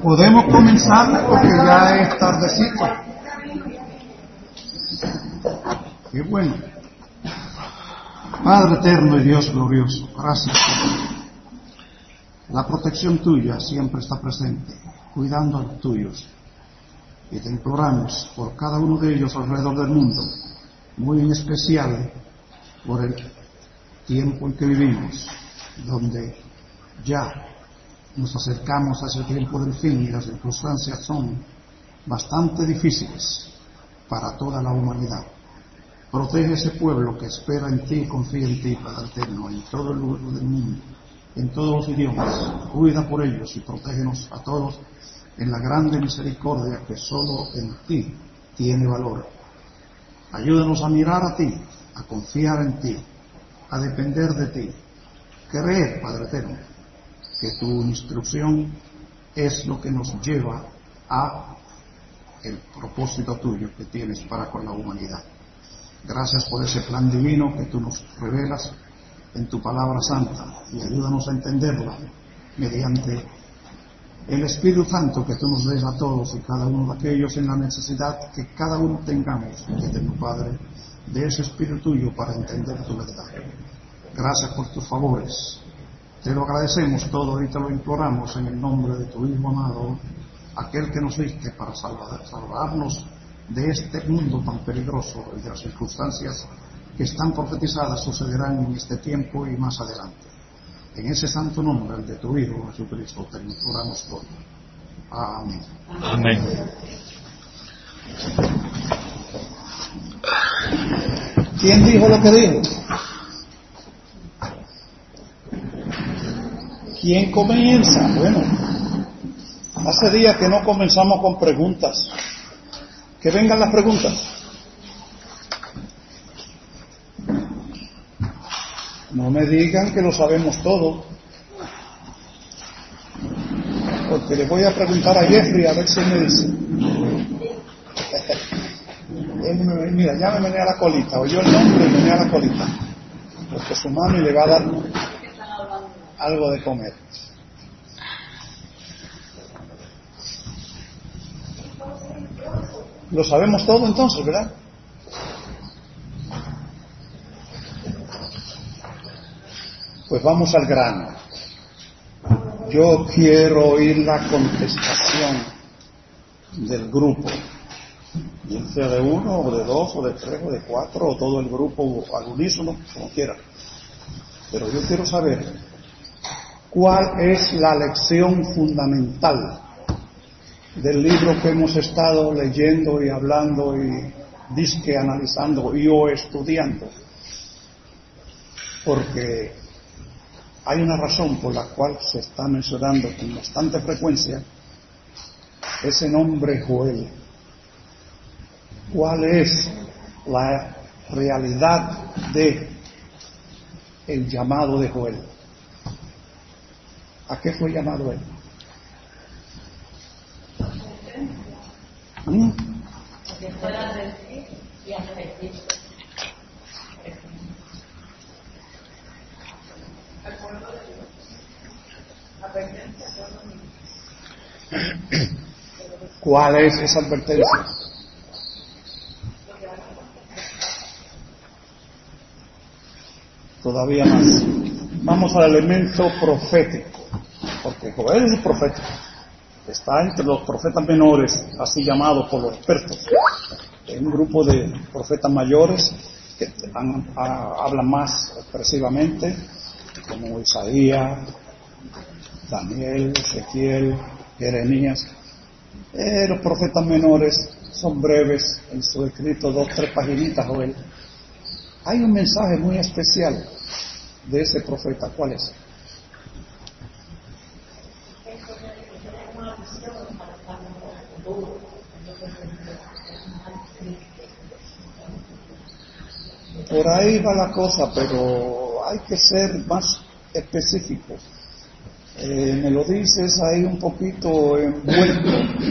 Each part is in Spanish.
Podemos comenzar porque ya es tardecito. Qué bueno. Padre eterno y Dios glorioso, gracias. La protección tuya siempre está presente, cuidando a los tuyos. Y te imploramos por cada uno de ellos alrededor del mundo, muy en especial por el tiempo en que vivimos, donde ya nos acercamos a ese tiempo del fin y las circunstancias son bastante difíciles para toda la humanidad. Protege ese pueblo que espera en ti y confía en ti, Padre eterno, en todo el lugar del mundo, en todos los idiomas. Cuida por ellos y protégenos a todos en la grande misericordia que solo en ti tiene valor. Ayúdanos a mirar a ti, a confiar en ti, a depender de ti, creer, Padre eterno, que tu instrucción es lo que nos lleva a el propósito tuyo que tienes para con la humanidad. Gracias por ese plan divino que tú nos revelas en tu palabra santa y ayúdanos a entenderla mediante el Espíritu Santo que tú nos des a todos y cada uno de aquellos en la necesidad que cada uno tengamos, eterno Padre, de ese Espíritu tuyo para entender tu verdad. Gracias por tus favores. Te lo agradecemos todo y te lo imploramos en el nombre de tu Hijo amado, aquel que nos diste para salvarnos de este mundo tan peligroso y de las circunstancias que están profetizadas sucederán en este tiempo y más adelante. En ese santo nombre, el de tu Hijo Jesucristo, te lo imploramos todo. Amén. Amén. ¿Quién dijo lo que dijo? ¿Quién comienza? Bueno, hace días que no comenzamos con preguntas. Que vengan las preguntas. No me digan que lo sabemos todo, porque le voy a preguntar a Jeffrey a ver si me dice. Mira, ya me menea la colita, oyó el nombre y me menea la colita, porque su mami le va a dar algo de comer. Lo sabemos todo entonces, ¿verdad? Pues vamos al grano. Yo quiero oír la contestación del grupo, bien sea de uno, o de dos, o de tres, o de cuatro, o todo el grupo al unísono, como quiera. Pero yo quiero saber cuál es la lección fundamental del libro que hemos estado leyendo y hablando y disque analizando y o estudiando, porque hay una razón por la cual se está mencionando con bastante frecuencia ese nombre Joel. ¿Cuál es la realidad de el llamado de Joel? ¿A qué fue llamado él? ¿Cuál es esa advertencia? Todavía más. Vamos al elemento profético, porque Joel es un profeta. Está entre los profetas menores, así llamados por los expertos. Hay un grupo de profetas mayores que hablan más expresivamente, como Isaías, Daniel, Ezequiel, Jeremías. Los profetas menores son breves en su escrito, 2-3 paginitas, Joel. Hay un mensaje muy especial de ese profeta. ¿Cuál es? Por ahí va la cosa, pero hay que ser más específico. Me lo dices ahí un poquito envuelto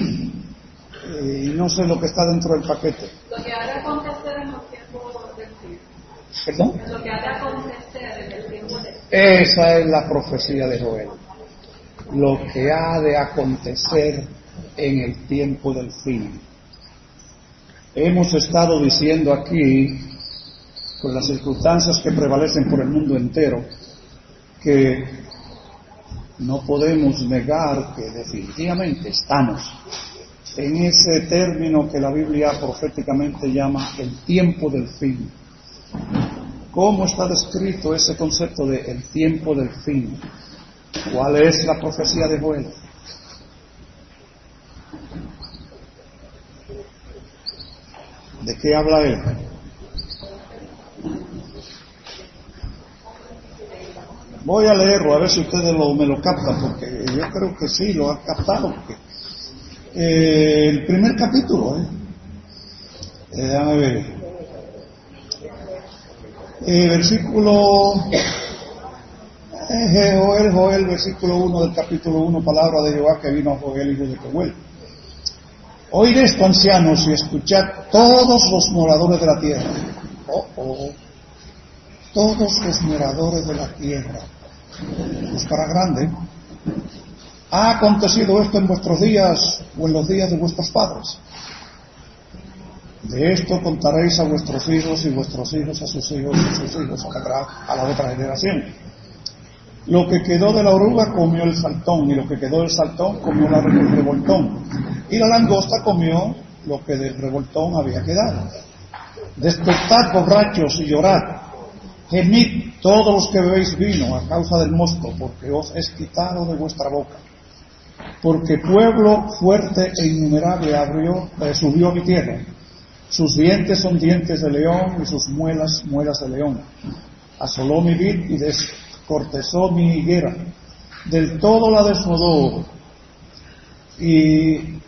y no sé lo que está dentro del paquete. Lo que ha de acontecer en los tiempos del fin. ¿Perdón? Lo que ha de acontecer en el tiempo del fin. Esa es la profecía de Joel. lo que ha de acontecer en el tiempo del fin. Hemos estado diciendo aquí, con las circunstancias que prevalecen por el mundo entero, que no podemos negar que definitivamente estamos en ese término que la Biblia proféticamente llama el tiempo del fin. ¿Cómo está descrito ese concepto de el tiempo del fin? ¿Cuál es la profecía de Joel? ¿De qué habla él? Voy a leerlo a ver si ustedes me lo captan, porque yo creo que sí, lo han captado. Porque, el primer capítulo, déjame ver, versículo, Joel, versículo 1 del capítulo 1, palabra de Jehová que vino a Joel, hijo de Joel. Oíd esto, ancianos, y escuchad todos los moradores de la tierra. Todos los moradores de la tierra. Pues para grande. ¿Ha acontecido esto en vuestros días o en los días de vuestros padres? De esto contaréis a vuestros hijos y vuestros hijos a sus hijos y sus hijos a la otra generación. Lo que quedó de la oruga comió el saltón, y lo que quedó del saltón comió el revoltón, y la langosta comió lo que del revoltón había quedado. Despertad, borrachos, y llorad. Gemid todos los que bebéis vino a causa del mosto, porque os es quitado de vuestra boca. Porque pueblo fuerte e innumerable subió a mi tierra. Sus dientes son dientes de león, y sus muelas, muelas de león. Asoló mi vid y descortezó mi higuera. Del todo la desnudó, y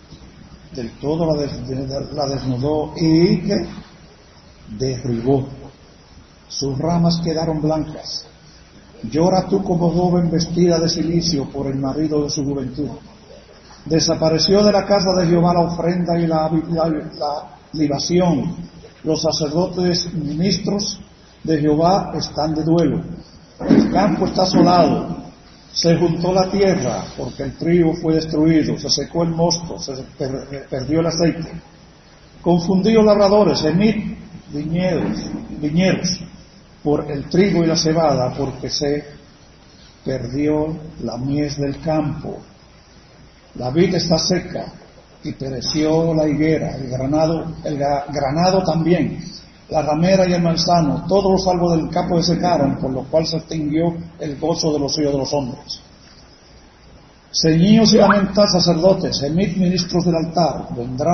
que derribó. Sus ramas quedaron blancas. Llora tú como joven vestida de cilicio por el marido de su juventud. Desapareció de la casa de Jehová la ofrenda y la libación. Los sacerdotes ministros de Jehová están de duelo. El campo está asolado. Se juntó la tierra porque el trigo fue destruido. Se secó el mosto. Se perdió el aceite. Confundidos labradores, semid viñeros por el trigo y la cebada, porque se perdió la mies del campo. La vid está seca y pereció la higuera, el granado también, la ramera y el manzano, todos los árboles del campo se secaron, por lo cual se extinguió el gozo de los hijos de los hombres. Ceñíos y lamentad, sacerdotes, gemid ministros del altar,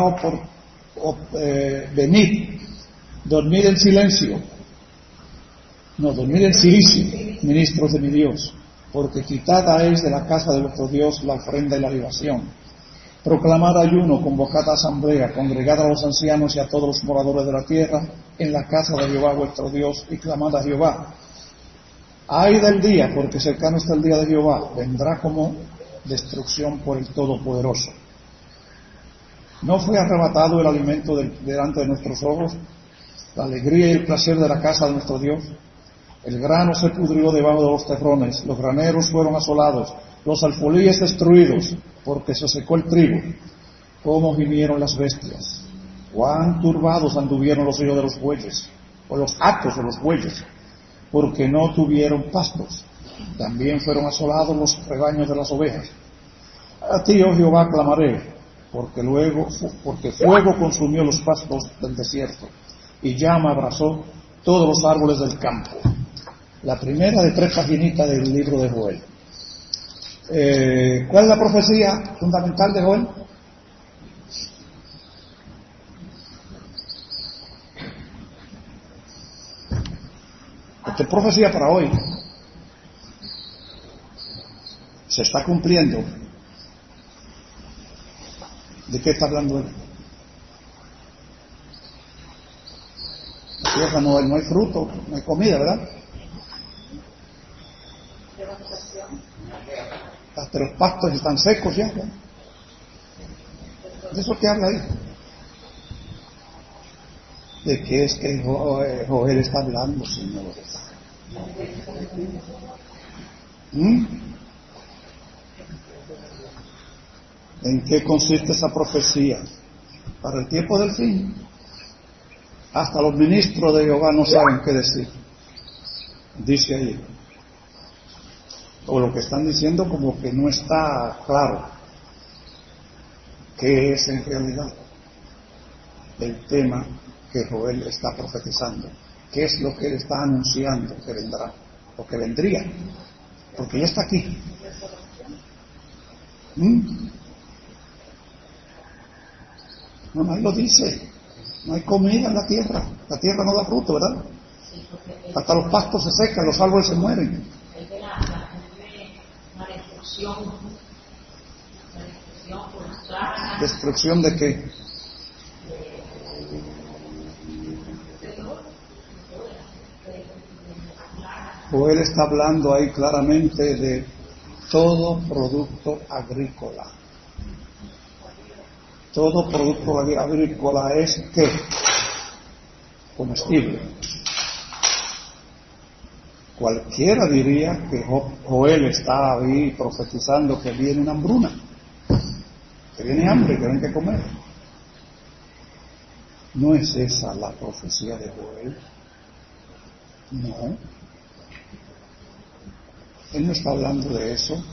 venid, dormid en silencio. Dormid en silicio, ministros de mi Dios, porque quitada es de la casa de vuestro Dios la ofrenda y la libación. Proclamad ayuno, convocad a asamblea, congregad a los ancianos y a todos los moradores de la tierra en la casa de Jehová vuestro Dios, y clamad a Jehová. Ay del día, porque cercano está el día de Jehová, vendrá como destrucción por el Todopoderoso. ¿No fue arrebatado el alimento delante de nuestros ojos, la alegría y el placer de la casa de nuestro Dios? El grano se pudrió debajo de los terrones, los graneros fueron asolados, los alfolíes destruidos, porque se secó el trigo. Cómo gimieron las bestias, cuán turbados anduvieron los hijos de los bueyes, o los hatos de los bueyes, porque no tuvieron pastos. También fueron asolados los rebaños de las ovejas. A ti, oh Jehová, clamaré, porque fuego consumió los pastos del desierto, y llama abrazó todos los árboles del campo. La primera de 3 paginitas del libro de Joel. ¿Cuál es la profecía fundamental de Joel? Esta es profecía para hoy. Se está cumpliendo. ¿De qué está hablando él? En la tierra no hay fruto, no hay comida, ¿verdad? Hasta los pastos están secos ya, ¿no? ¿De eso qué habla ahí? ¿De qué es que Joel está hablando, señores? ¿En qué consiste esa profecía? Para el tiempo del fin. Hasta los ministros de Jehová no saben qué decir. Dice ahí. O lo que están diciendo como que no está claro qué es en realidad el tema que Joel está profetizando. ¿Qué es lo que él está anunciando que vendrá? O que vendría. Porque ya está aquí. No, ahí lo dice. No hay comida en la tierra. La tierra no da fruto, ¿verdad? Hasta los pastos se secan, los árboles se mueren. ¿Destrucción de qué? Joel está hablando ahí claramente de todo producto agrícola. Todo producto agrícola es ¿qué? Comestible. Cualquiera diría que Joel está ahí profetizando que viene una hambruna, que viene hambre, que viene que comer. ¿No es esa la profecía de Joel? No. Él no está hablando de eso.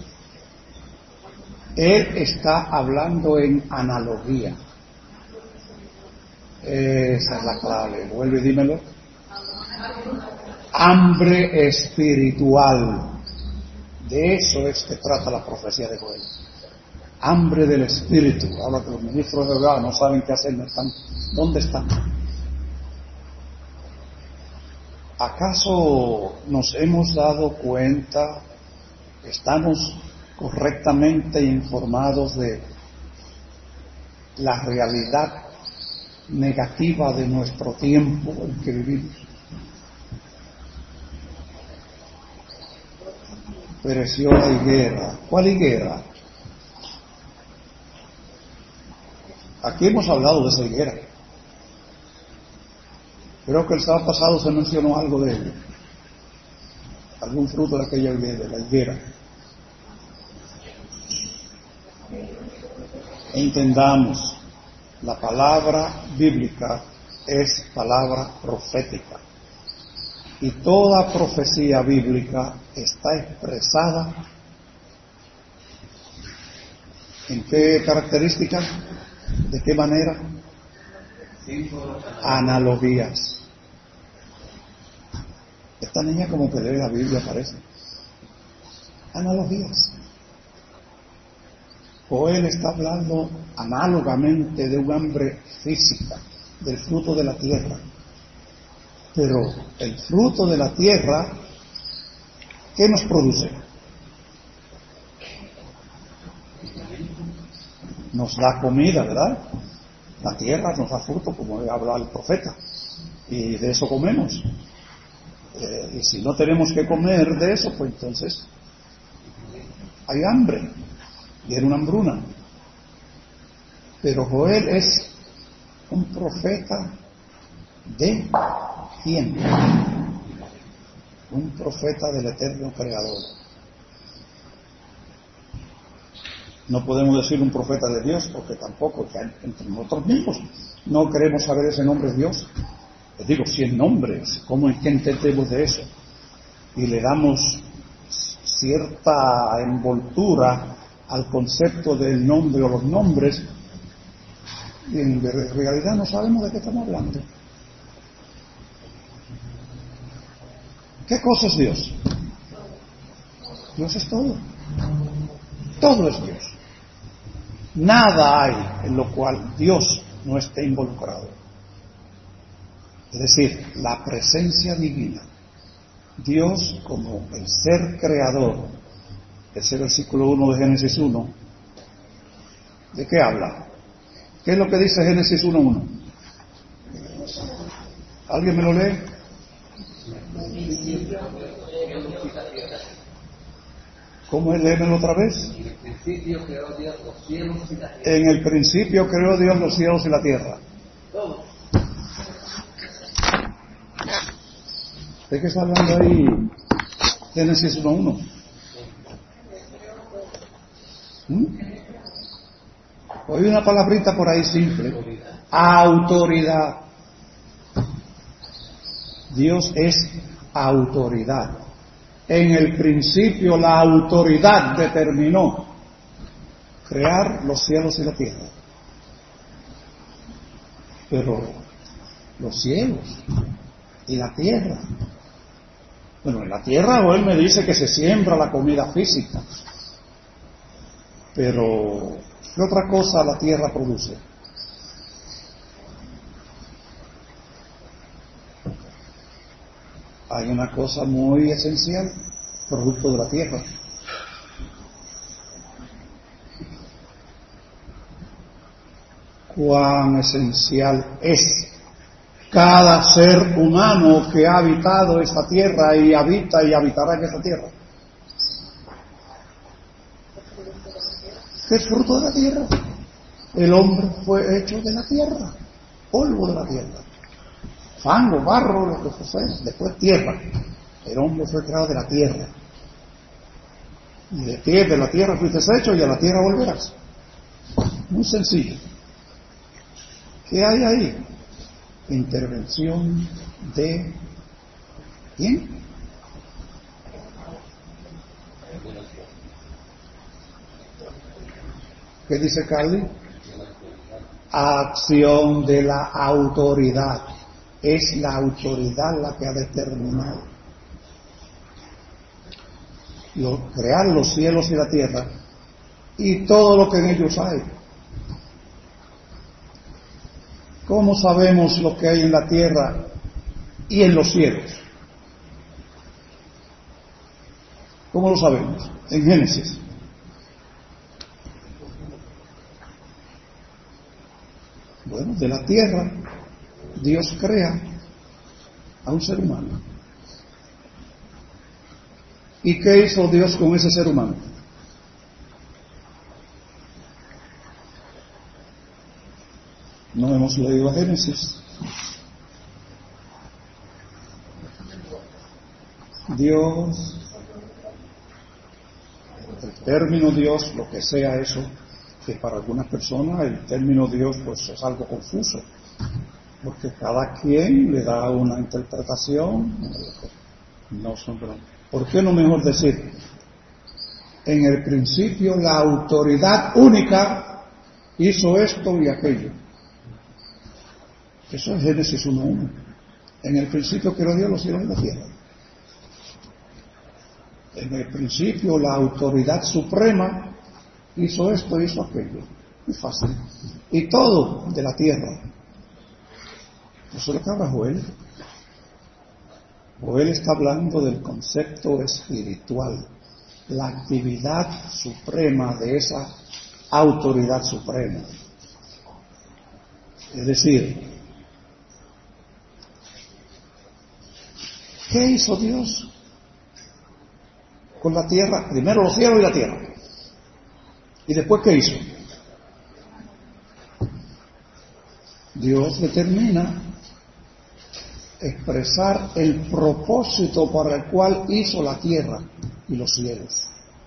Él está hablando en analogía. Esa es la clave. Vuelve y dímelo. Hambre espiritual. De eso es que trata la profecía de Joel. Hambre del espíritu. Ahora que los ministros de Jehová no saben qué hacer, no están. ¿Dónde están? ¿Acaso nos hemos dado cuenta? ¿Estamos correctamente informados de la realidad negativa de nuestro tiempo en que vivimos? Pereció la higuera. ¿Cuál higuera? Aquí hemos hablado de esa higuera. Creo que el sábado pasado se mencionó algo de ello. Algún fruto de aquella higuera, de la higuera. Entendamos, la palabra bíblica es palabra profética. Y toda profecía bíblica está expresada ¿en qué características? ¿De qué manera? Analogías. Esta niña como que lee la Biblia parece. Analogías. Joel está hablando análogamente de un hambre física, del fruto de la tierra. Pero el fruto de la tierra, ¿qué nos produce? Nos da comida, ¿verdad? La tierra nos da fruto, como habla el profeta, y de eso comemos. Y si no tenemos que comer de eso, pues entonces hay hambre, y era una hambruna. Pero Joel es un profeta de ¿quién? Un profeta del eterno creador. No podemos decir un profeta de Dios, porque tampoco, que entre nosotros mismos no queremos saber ese nombre de Dios. Les digo, 100 nombres, ¿cómo es que entendemos de eso? Y le damos cierta envoltura al concepto del nombre o los nombres, y en realidad no sabemos de qué estamos hablando. ¿Qué cosa es Dios? Dios es todo. Todo es Dios. Nada hay en lo cual Dios no esté involucrado. Es decir, la presencia divina. Dios como el ser creador. Ese versículo 1 de Génesis 1. ¿De qué habla? ¿Qué es lo que dice Génesis 1:1? ¿Alguien me lo lee? ¿Cómo es? Léemelo otra vez. En el principio creó Dios los cielos y la tierra. ¿De qué está hablando ahí Génesis 1:1? Oí una palabrita por ahí simple. Autoridad. Dios es autoridad. En el principio la autoridad determinó crear los cielos y la tierra. Pero los cielos y la tierra. Bueno, en la tierra hoy me dice que se siembra la comida física. Pero, ¿qué otra cosa la tierra produce? Hay una cosa muy esencial, producto de la tierra. Cuán esencial es cada ser humano que ha habitado esta tierra y habita y habitará en esta tierra. ¿Qué es fruto de la tierra? El hombre fue hecho de la tierra, polvo de la tierra, fango, barro, lo que fuese, después tierra. El hombre fue creado de la tierra. Y de la tierra fuiste hecho y a la tierra volverás. Muy sencillo. ¿Qué hay ahí? Intervención de ¿quién? ¿Qué dice Carly? Acción de la autoridad. Es la autoridad la que ha determinado crear los cielos y la tierra y todo lo que en ellos hay. ¿Cómo sabemos lo que hay en la tierra y en los cielos? ¿Cómo lo sabemos? En Génesis. Bueno, de la tierra Dios crea a un ser humano. ¿Y qué hizo Dios con ese ser humano? No hemos leído a Génesis. Dios, el término Dios, lo que sea eso, que para algunas personas el término Dios pues es algo confuso, porque cada quien le da una interpretación. No son bromas. ¿Por qué no mejor decir? En el principio la autoridad única hizo esto y aquello. Eso es Génesis 1:1. En el principio creó Dios los cielos y la tierra. En el principio la autoridad suprema hizo esto y hizo aquello. Muy fácil. Y todo de la tierra. Eso es lo que habla Joel. Joel está hablando del concepto espiritual, la actividad suprema de esa autoridad suprema. Es decir, ¿qué hizo Dios con la tierra? Primero los cielos y la tierra. ¿Y después qué hizo? Dios determina expresar el propósito para el cual hizo la tierra y los cielos.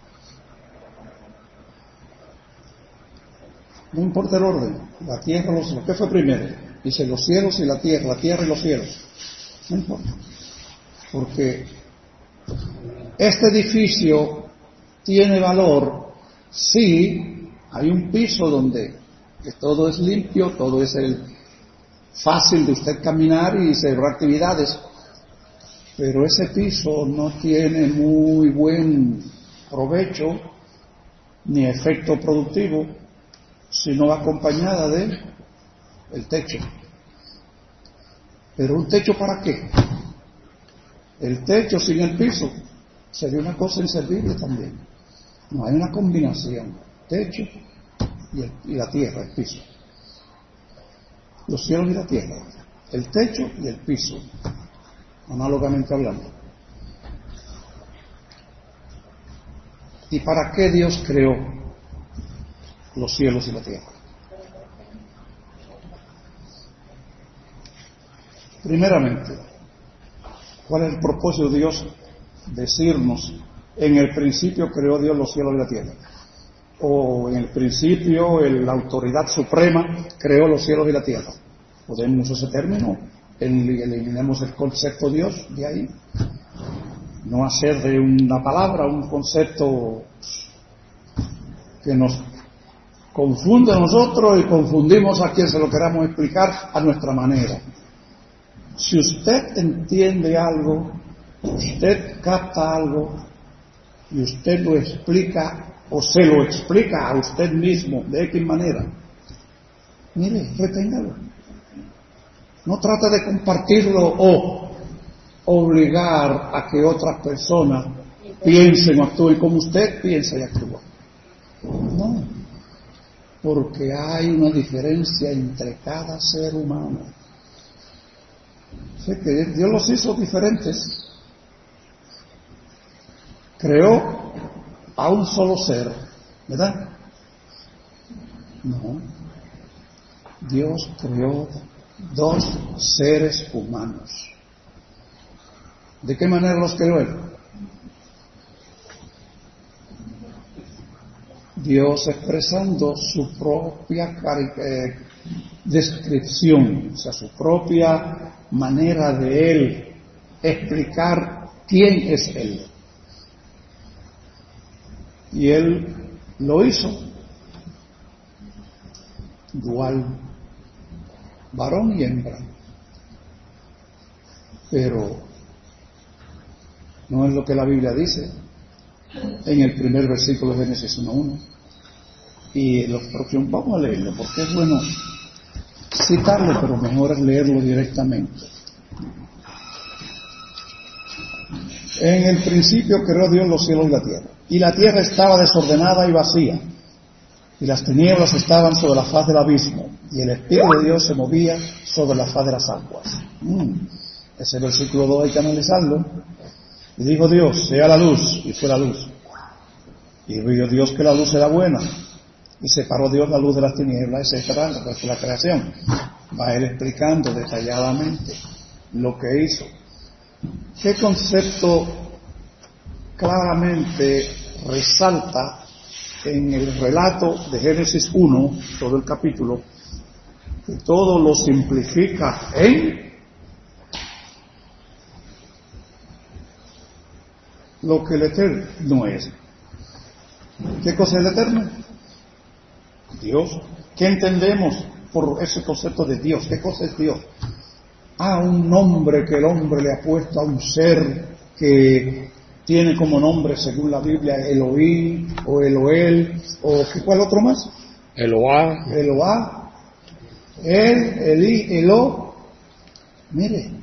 No importa el orden, la tierra, los cielos. ¿Qué fue primero? Dice los cielos y la tierra y los cielos. No importa. Porque este edificio tiene valor si hay un piso donde que todo es limpio, todo es fácil de usted caminar y celebrar actividades, pero ese piso no tiene muy buen provecho ni efecto productivo si no va acompañada de el techo. ¿Pero un techo para qué? El techo sin el piso sería una cosa inservible también. No, hay una combinación, techo y la tierra, el piso. Los cielos y la tierra, el techo y el piso, análogamente hablando. ¿Y para qué Dios creó los cielos y la tierra? Primeramente, ¿cuál es el propósito de Dios? Decirnos, en el principio creó Dios los cielos y la tierra. o en el principio la autoridad suprema creó los cielos y la tierra. Podemos usar ese término, eliminemos el concepto Dios de ahí, no hacer de una palabra un concepto que nos confunde a nosotros y confundimos a quien se lo queramos explicar a nuestra manera. Si usted entiende algo, usted capta algo y usted lo explica o se lo explica a usted mismo de X manera, mire, reténgalo. No trate de compartirlo o obligar a que otras personas piensen o actúen como usted piensa y actúa. No, porque hay una diferencia entre cada ser humano. Sé que Dios los hizo diferentes. Creó a un solo ser, ¿verdad? No. Dios creó dos seres humanos. ¿De qué manera los creó Él? Dios expresando su propia descripción, o sea, su propia manera de Él explicar quién es Él. Y Él lo hizo dual, varón y hembra. Pero no es lo que la Biblia dice en el primer versículo de Génesis 1:1. Y los próximos, vamos a leerlo, porque es bueno citarlo, pero mejor es leerlo directamente. En el principio creó Dios los cielos y la tierra. Y la tierra estaba desordenada y vacía, y las tinieblas estaban sobre la faz del abismo, y el Espíritu de Dios se movía sobre la faz de las aguas. Ese versículo 2 hay que analizarlo. Y dijo Dios, sea la luz, y fue la luz. Y vio Dios que la luz era buena, y separó Dios la luz de las tinieblas, etcétera, de la creación. Va él explicando detalladamente lo que hizo. ¿Qué concepto claramente resalta en el relato de Génesis 1, todo el capítulo, que todo lo simplifica en lo que el Eterno no es? ¿Qué cosa es el Eterno? Dios. ¿Qué entendemos por ese concepto de Dios? ¿Qué cosa es Dios? Un nombre que el hombre le ha puesto a un ser que tiene como nombre, según la Biblia, Elohim o Eloel, o ¿cuál otro más? Eloá, Eli, Elo. Mire,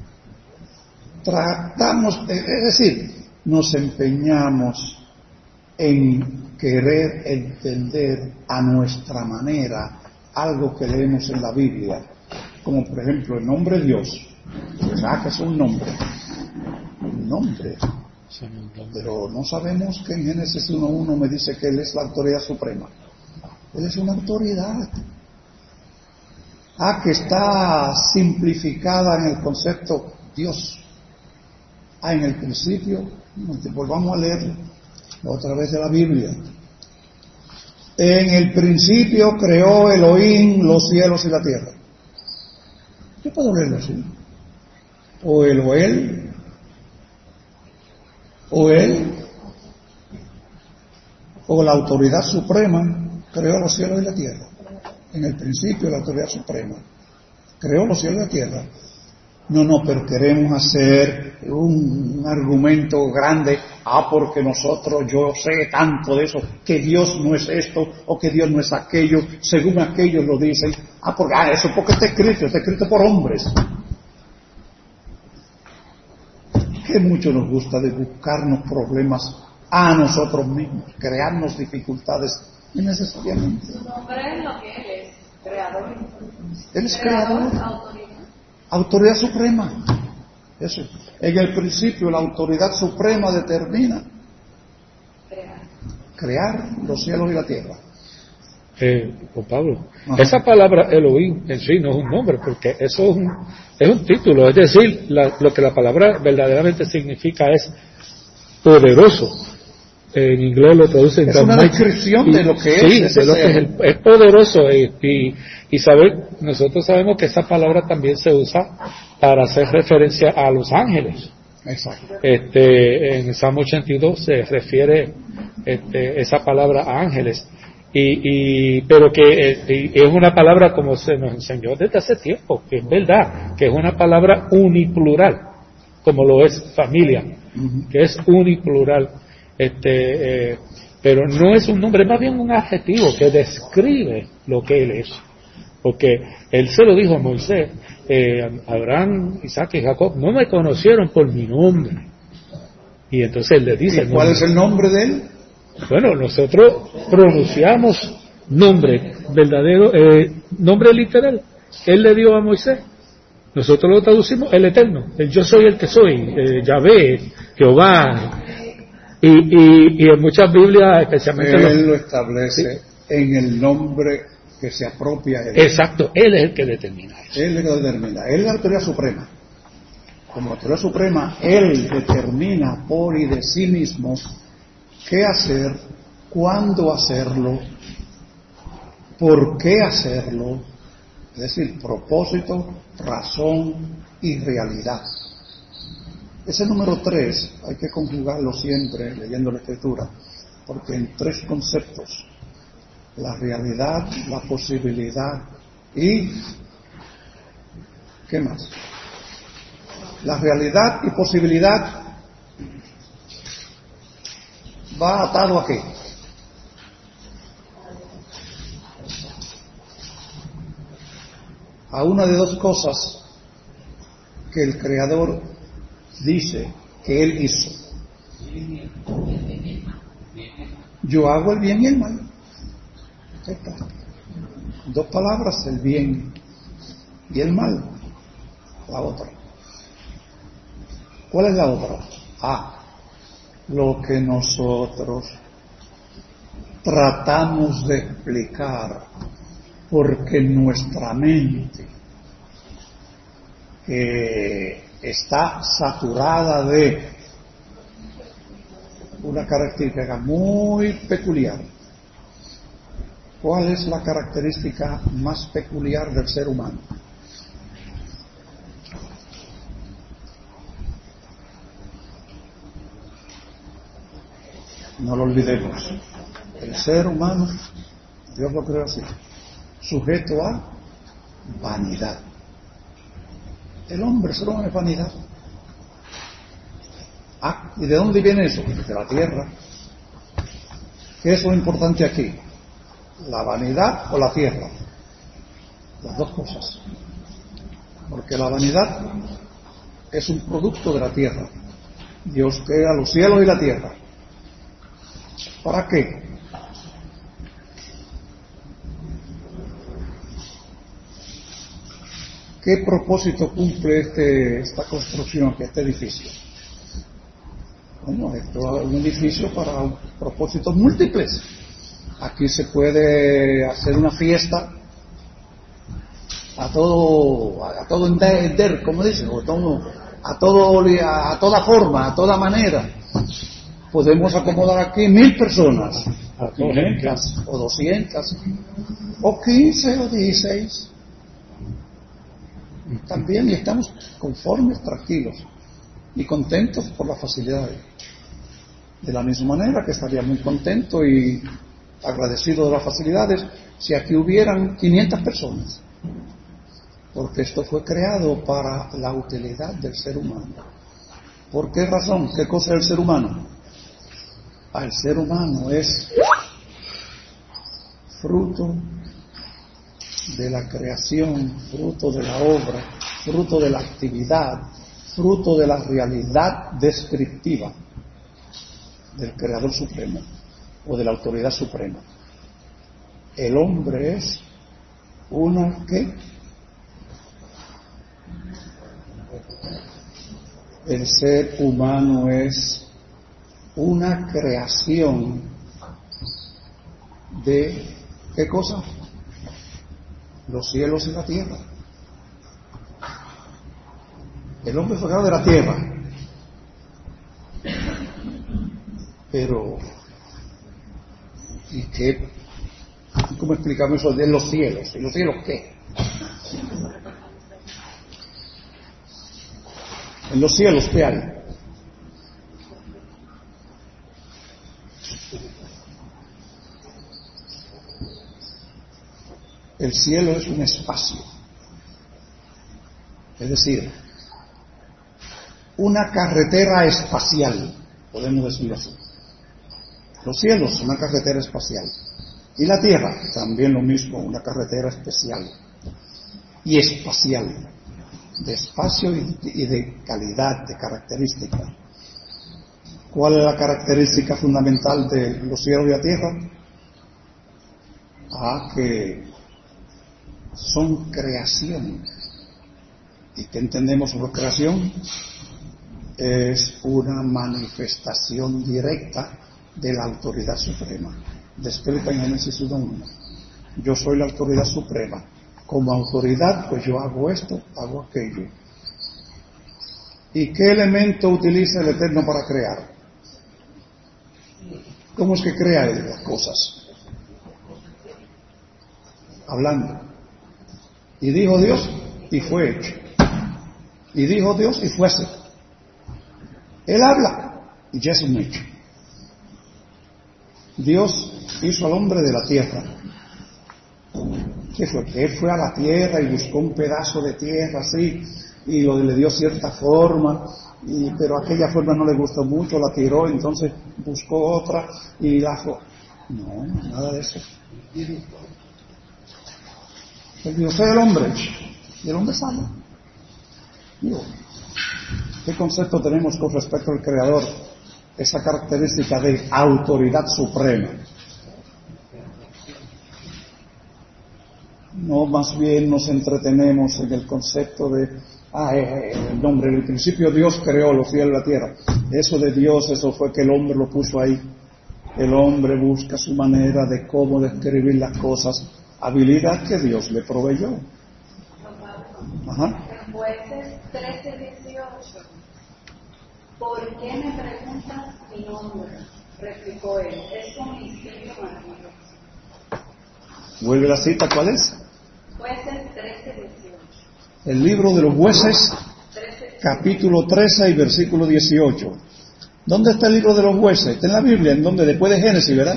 tratamos, es decir, nos empeñamos en querer entender a nuestra manera algo que leemos en la Biblia, como por ejemplo el nombre Dios. ¿Verdad que es un nombre? Un nombre. Pero no sabemos que en Génesis 1:1 me dice que Él es la autoridad suprema. Él es una autoridad. Que está simplificada en el concepto Dios. En el principio, volvamos a leerlo otra vez de la Biblia. En el principio creó Elohim los cielos y la tierra. Yo puedo leerlo así. O Eloel, o Él, o la autoridad suprema creó los cielos y la tierra. En el principio la autoridad suprema creó los cielos y la tierra. No, pero queremos hacer un argumento grande, porque nosotros, yo sé tanto de eso, que Dios no es esto, o que Dios no es aquello, según aquellos lo dicen, eso porque está escrito por hombres. Que mucho nos gusta de buscarnos problemas a nosotros mismos, crearnos dificultades innecesariamente. Su nombre es lo que Él es, creador. Él es creador. Autoridad suprema. Eso. En el principio la autoridad suprema determina crear los cielos y la tierra. Juan Pablo, esa palabra Elohim en sí no es un nombre, porque eso es un título, es decir, lo que la palabra verdaderamente significa es poderoso. en inglés lo traducen. Es una descripción de lo que es. Sí, de lo que es, es poderoso. Y nosotros sabemos que esa palabra también se usa para hacer referencia a los ángeles. Exacto. En el Salmo 82 se refiere esa palabra a ángeles. Pero que es una palabra, como se nos enseñó desde hace tiempo, que es verdad, que es una palabra uniplural, como lo es familia, que es uniplural, pero no es un nombre, más bien un adjetivo que describe lo que él es, porque él se lo dijo a Moisés, Abraham, Isaac y Jacob no me conocieron por mi nombre, y entonces él le dice, ¿y cuál es el nombre de él? Bueno, nosotros pronunciamos nombre verdadero, nombre literal. Él le dio a Moisés. Nosotros lo traducimos el Eterno, el yo soy el que soy, Yahvé, Jehová. Y en muchas Biblias, especialmente él lo establece, ¿sí?, en el nombre que se apropia él. Exacto, él es el que determina eso. Él es el que determina. Él es la autoridad suprema. Como autoridad suprema, él determina por y de sí mismo qué hacer, cuándo hacerlo, por qué hacerlo, es decir, propósito, razón y realidad. Ese número 3 hay que conjugarlo siempre leyendo la Escritura, porque en 3 conceptos: la realidad, la posibilidad y ¿qué más? La realidad y posibilidad va atado ¿a qué? A una de 2 cosas que el Creador dice que Él hizo. Yo hago el bien y el mal. Está. 2 palabras, el bien y el mal. La otra. ¿Cuál es la otra? Lo que nosotros tratamos de explicar, porque nuestra mente está saturada de una característica muy peculiar. ¿Cuál es la característica más peculiar del ser humano? No lo olvidemos. El ser humano, Dios lo creó así, sujeto a vanidad. El ser humano es vanidad. ¿Y de dónde viene eso? De la tierra. ¿Qué es lo importante aquí? ¿La vanidad o la tierra? Las 2 cosas. Porque la vanidad es un producto de la tierra. Dios crea los cielos y la tierra. ¿Para qué? ¿Qué propósito cumple esta construcción, este edificio? Bueno, esto es un edificio para propósitos múltiples. Aquí se puede hacer una fiesta a todo entender, como dicen, a toda forma, a toda manera. Podemos acomodar aquí 1000 personas, 500 o 200 o 15 o 16. También estamos conformes, tranquilos y contentos por las facilidades. De la misma manera que estaría muy contento y agradecido de las facilidades si aquí hubieran 500 personas, porque esto fue creado para la utilidad del ser humano. ¿Por qué razón? ¿Qué cosa es el ser humano? El ser humano es fruto de la creación, fruto de la obra, fruto de la actividad, fruto de la realidad descriptiva del Creador Supremo o de la Autoridad Suprema. El hombre es una ¿qué? El ser humano es una creación de ¿qué cosa? Los cielos y la tierra. El hombre fue creado de la tierra, pero ¿Cómo explicamos eso de los cielos? ¿Y los cielos qué? En los cielos, ¿qué hay? El cielo es un espacio, es decir, una carretera espacial, podemos decirlo así. Los cielos, una carretera espacial. Y la tierra, también lo mismo, una carretera especial y espacial, de espacio y de calidad, de característica. ¿Cuál es la característica fundamental de los cielos y la tierra? Que son creación. ¿Y qué entendemos por creación? Es una manifestación directa de la autoridad suprema. Descrita en Génesis 1:1. Yo soy la autoridad suprema. Como autoridad, pues yo hago esto, hago aquello. ¿Y qué elemento utiliza el Eterno para crear? ¿Cómo es que crea Él las cosas? Hablando. Y dijo Dios, y fue hecho. Y dijo Dios, y fue así. Él habla, y ya es un hecho. Dios hizo al hombre de la tierra. ¿Qué fue? Que él fue a la tierra y buscó un pedazo de tierra así, y le dio cierta forma, pero aquella forma no le gustó mucho, la tiró, entonces buscó otra y no, nada de eso. El Dios es el hombre, y el hombre sale. ¿Qué concepto tenemos con respecto al Creador? Esa característica de autoridad suprema. No, más bien nos entretenemos en el concepto de el nombre. En el principio Dios creó los cielos y la tierra. Eso de Dios, eso fue que el hombre lo puso ahí. El hombre busca su manera de cómo describir las cosas, habilidad que Dios le proveyó. Ajá. En Jueces 13:18, ¿por qué me preguntas mi nombre? Replicó él, es un misterio maravilloso. Vuelve la cita, ¿cuál es? Jueces 13:18. El libro de los Jueces, capítulo 13 y versículo 18. ¿Dónde está el libro de los Jueces? Está en la Biblia, ¿en dónde? Después de Génesis, ¿verdad?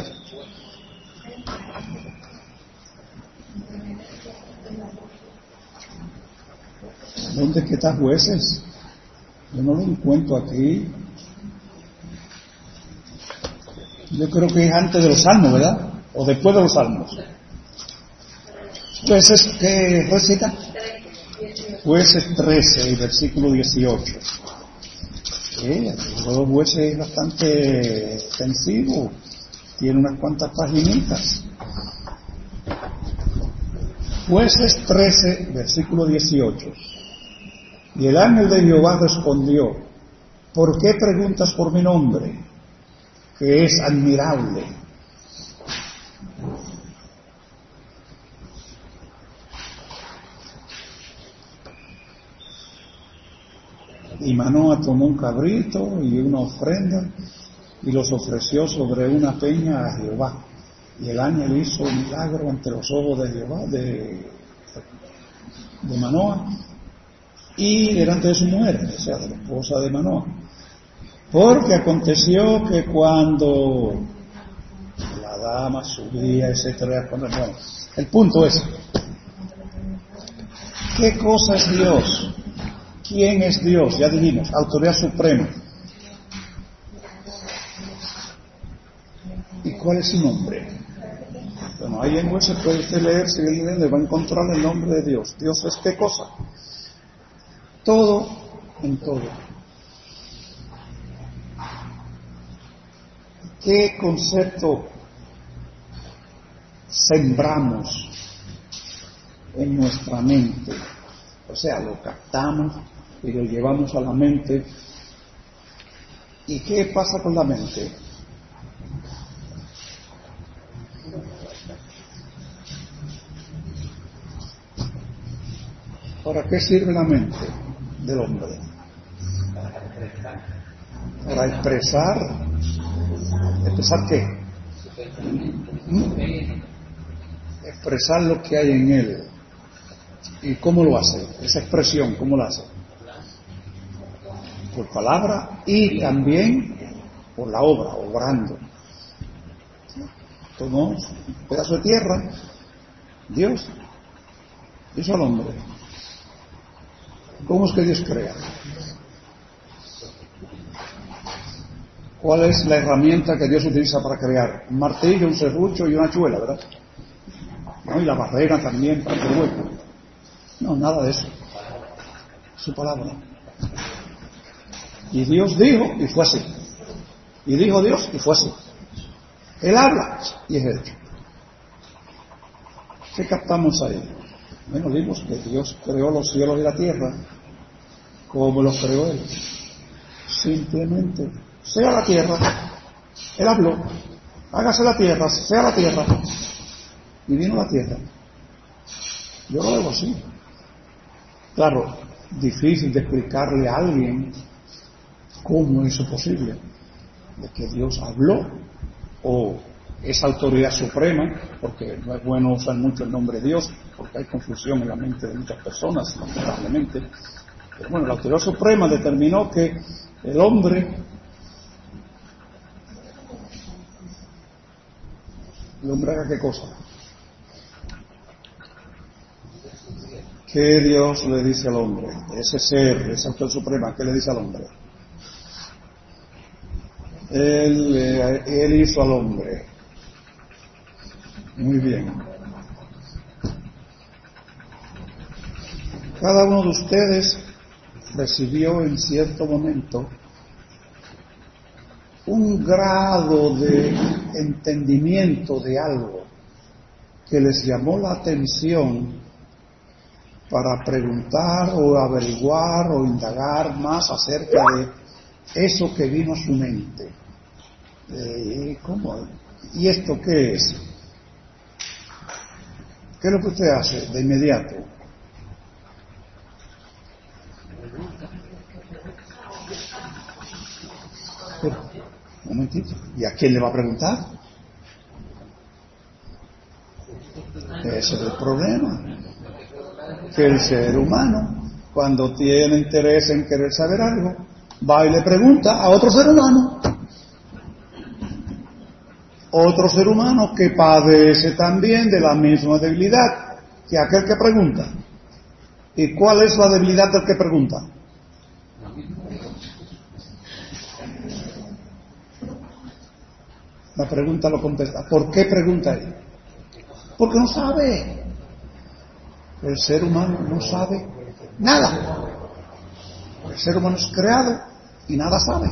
¿Dónde es que está Jueces? Yo no lo encuentro aquí. Yo creo que es antes de los Salmos, ¿verdad? O después de los Salmos. Jueces, ¿qué recita? Jueces 13 y versículo 18. Los Jueces es bastante extensivo. Tiene unas cuantas paginitas. Jueces 13, versículo 18. Y el ángel de Jehová respondió: ¿por qué preguntas por mi nombre, que es admirable? Y Manoa tomó un cabrito y una ofrenda y los ofreció sobre una peña a Jehová. Y el ángel hizo un milagro ante los ojos de Jehová, de Manoa, y delante de su mujer, o sea, de la esposa de Manoa. Porque aconteció que cuando la dama subía, etcétera, bueno, el punto es, ¿qué cosa es Dios? ¿Quién es Dios? Ya dijimos, autoridad suprema. ¿Y cuál es su nombre? Bueno, ahí en Jueces puede usted leer, si bien le va a encontrar el nombre de Dios. ¿Dios es qué cosa? Todo en todo. ¿Qué concepto sembramos en nuestra mente? O sea, lo captamos y lo llevamos a la mente. ¿Y qué pasa con la mente? ¿Para qué sirve la mente del hombre? Para expresar. ¿Expresar qué? expresar lo que hay en él. ¿Y cómo lo hace? Esa expresión, ¿cómo la hace? Por palabra y también por la obra, obrando. Tomó un pedazo de tierra, Dios hizo al hombre. ¿Cómo es que Dios crea? ¿Cuál es la herramienta que Dios utiliza para crear? Un martillo, un serrucho y una hachuela, ¿verdad? ¿No? Y la barrera también para hacer hueco. No, nada de eso. Su palabra. Y Dios dijo y fue así. Y dijo Dios y fue así. Él habla y es hecho. ¿Qué captamos ahí? Bueno, vimos que Dios creó los cielos y la tierra como los creó Él. Simplemente, sea la tierra. Él habló, hágase la tierra, sea la tierra. Y vino la tierra. Yo lo veo así. Claro, difícil de explicarle a alguien cómo es eso posible. De que Dios habló, o esa autoridad suprema, porque no es bueno usar mucho el nombre de Dios, porque hay confusión en la mente de muchas personas, lamentablemente. Pero bueno, la autoridad suprema determinó que el hombre haga qué cosa. ¿Qué Dios le dice al hombre? Ese ser, esa autoridad suprema, ¿qué le dice al hombre? Él hizo al hombre. Muy bien. Cada uno de ustedes recibió en cierto momento un grado de entendimiento de algo que les llamó la atención para preguntar o averiguar o indagar más acerca de eso que vino a su mente. ¿Cómo? ¿Y esto qué es? ¿Qué es lo que usted hace de inmediato? Pero, un momentito. ¿Y a quién le va a preguntar? Ese es el problema. Que el ser humano, cuando tiene interés en querer saber algo, va y le pregunta a otro ser humano. Otro ser humano que padece también de la misma debilidad que aquel que pregunta. ¿Y cuál es la debilidad del que pregunta? La pregunta lo contesta. ¿Por qué pregunta él? Porque no sabe. El ser humano no sabe nada. El ser humano es creado y nada sabe.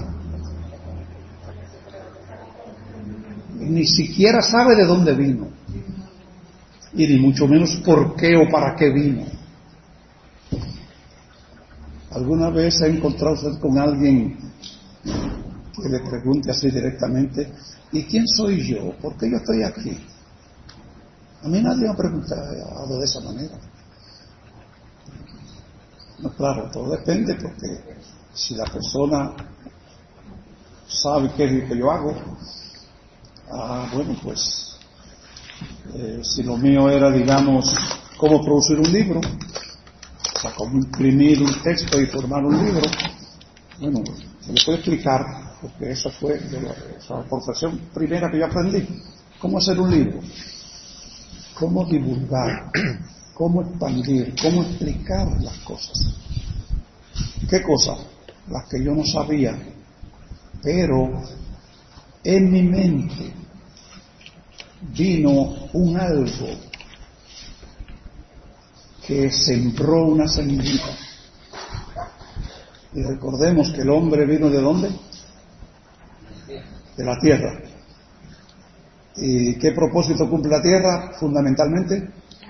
Ni siquiera sabe de dónde vino. Y ni mucho menos por qué o para qué vino. ¿Alguna vez ha encontrado usted con alguien que le pregunte así directamente: ¿y quién soy yo? ¿Por qué yo estoy aquí? A mí nadie me ha preguntado de esa manera. No, claro, todo depende, porque si la persona sabe qué es lo que yo hago, bueno, pues si lo mío era, digamos, cómo producir un libro, o sea, cómo imprimir un texto y formar un libro, bueno, se le puede explicar, porque esa fue la profesión primera que yo aprendí: cómo hacer un libro, cómo divulgar, cómo expandir, cómo explicar las cosas. ¿Qué cosas? Las que yo no sabía, pero en mi mente vino un algo que sembró una semillita. Y recordemos que el hombre vino ¿de dónde? De la tierra. ¿Y qué propósito cumple la tierra? Fundamentalmente,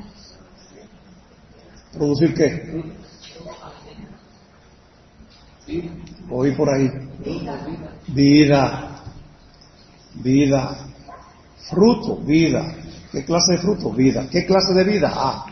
¿producir qué? Oí por ahí. Vida. Vida. Fruto, vida. ¿Qué clase de fruto? Vida. ¿Qué clase de vida?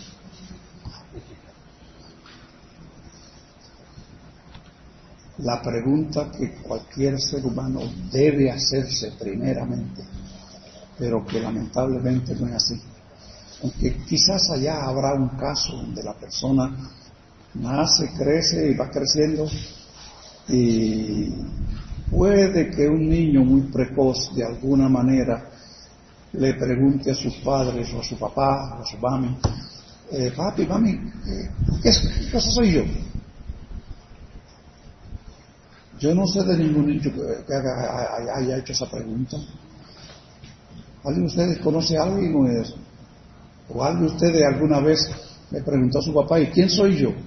La pregunta que cualquier ser humano debe hacerse primeramente: pero que lamentablemente no es así. Aunque quizás allá habrá un caso donde la persona nace, crece y va creciendo, y puede que un niño muy precoz de alguna manera le pregunte a sus padres o a su papá o a su mami, papi, mami, ¿qué cosa soy yo? Yo no sé de ningún niño que haya hecho esa pregunta. ¿Alguien de ustedes conoce a alguien o eso? ¿O alguien de ustedes alguna vez le preguntó a su papá, ¿y quién soy yo?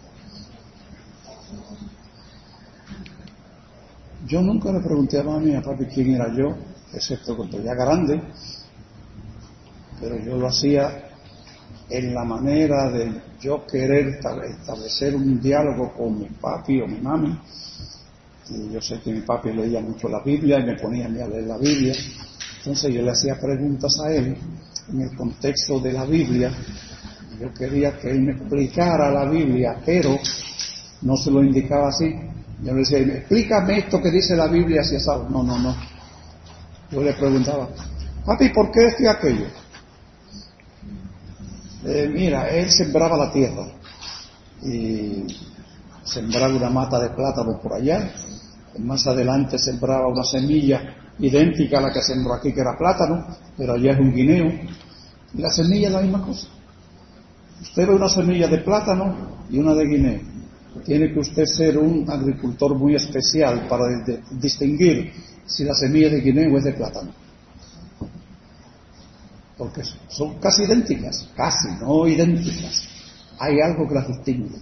Yo nunca le pregunté a mami y a papi quién era yo, excepto cuando ya grande, pero yo lo hacía en la manera de yo querer establecer un diálogo con mi papi o mi mami. Y yo sé que mi papi leía mucho la Biblia y me ponía a mí a leer la Biblia, entonces yo le hacía preguntas a él en el contexto de la Biblia. Yo quería que él me explicara la Biblia, pero no se lo indicaba así. Yo le decía, explícame esto que dice la Biblia así asado. No. Yo le preguntaba, papi, ¿por qué esto y aquello? Mira, él sembraba la tierra y sembraba una mata de plátano por allá. Más adelante sembraba una semilla idéntica a la que sembró aquí, que era plátano, pero allá es un guineo. Y la semilla es la misma cosa. Usted ve una semilla de plátano y una de guineo. Tiene que usted ser un agricultor muy especial para distinguir si la semilla de guineo es de plátano. Porque son casi idénticas, no idénticas. Hay algo que las distingue.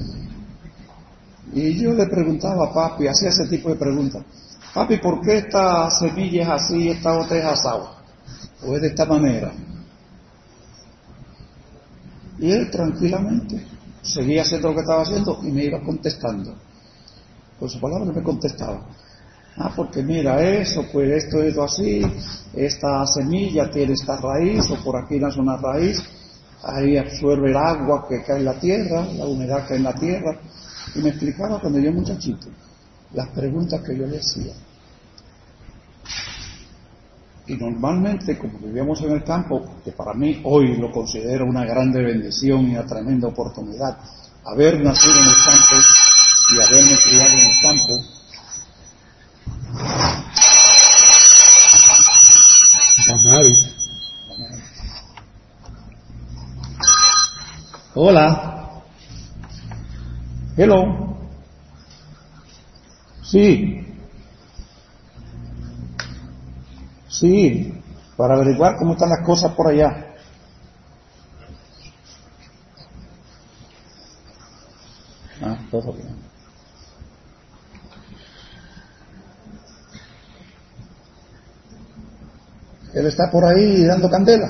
Y yo le preguntaba a papi, hacía ese tipo de preguntas. Papi, ¿por qué esta semilla es así, esta otra es asada? ¿O es de esta manera? Y él tranquilamente seguía haciendo lo que estaba haciendo y me iba contestando. Con su palabra me contestaba. Porque mira eso, pues esto es así, esta semilla tiene esta raíz, o por aquí nace una raíz, ahí absorbe el agua que cae en la tierra, la humedad que cae en la tierra, y me explicaba cuando yo muchachito las preguntas que yo le hacía. Y normalmente, como vivíamos en el campo, que para mí hoy lo considero una grande bendición y una tremenda oportunidad, haber nacido en el campo y haberme criado en el campo. Hola. Hello. Sí, para averiguar cómo están las cosas por allá. Todo bien. Él está por ahí dando candela.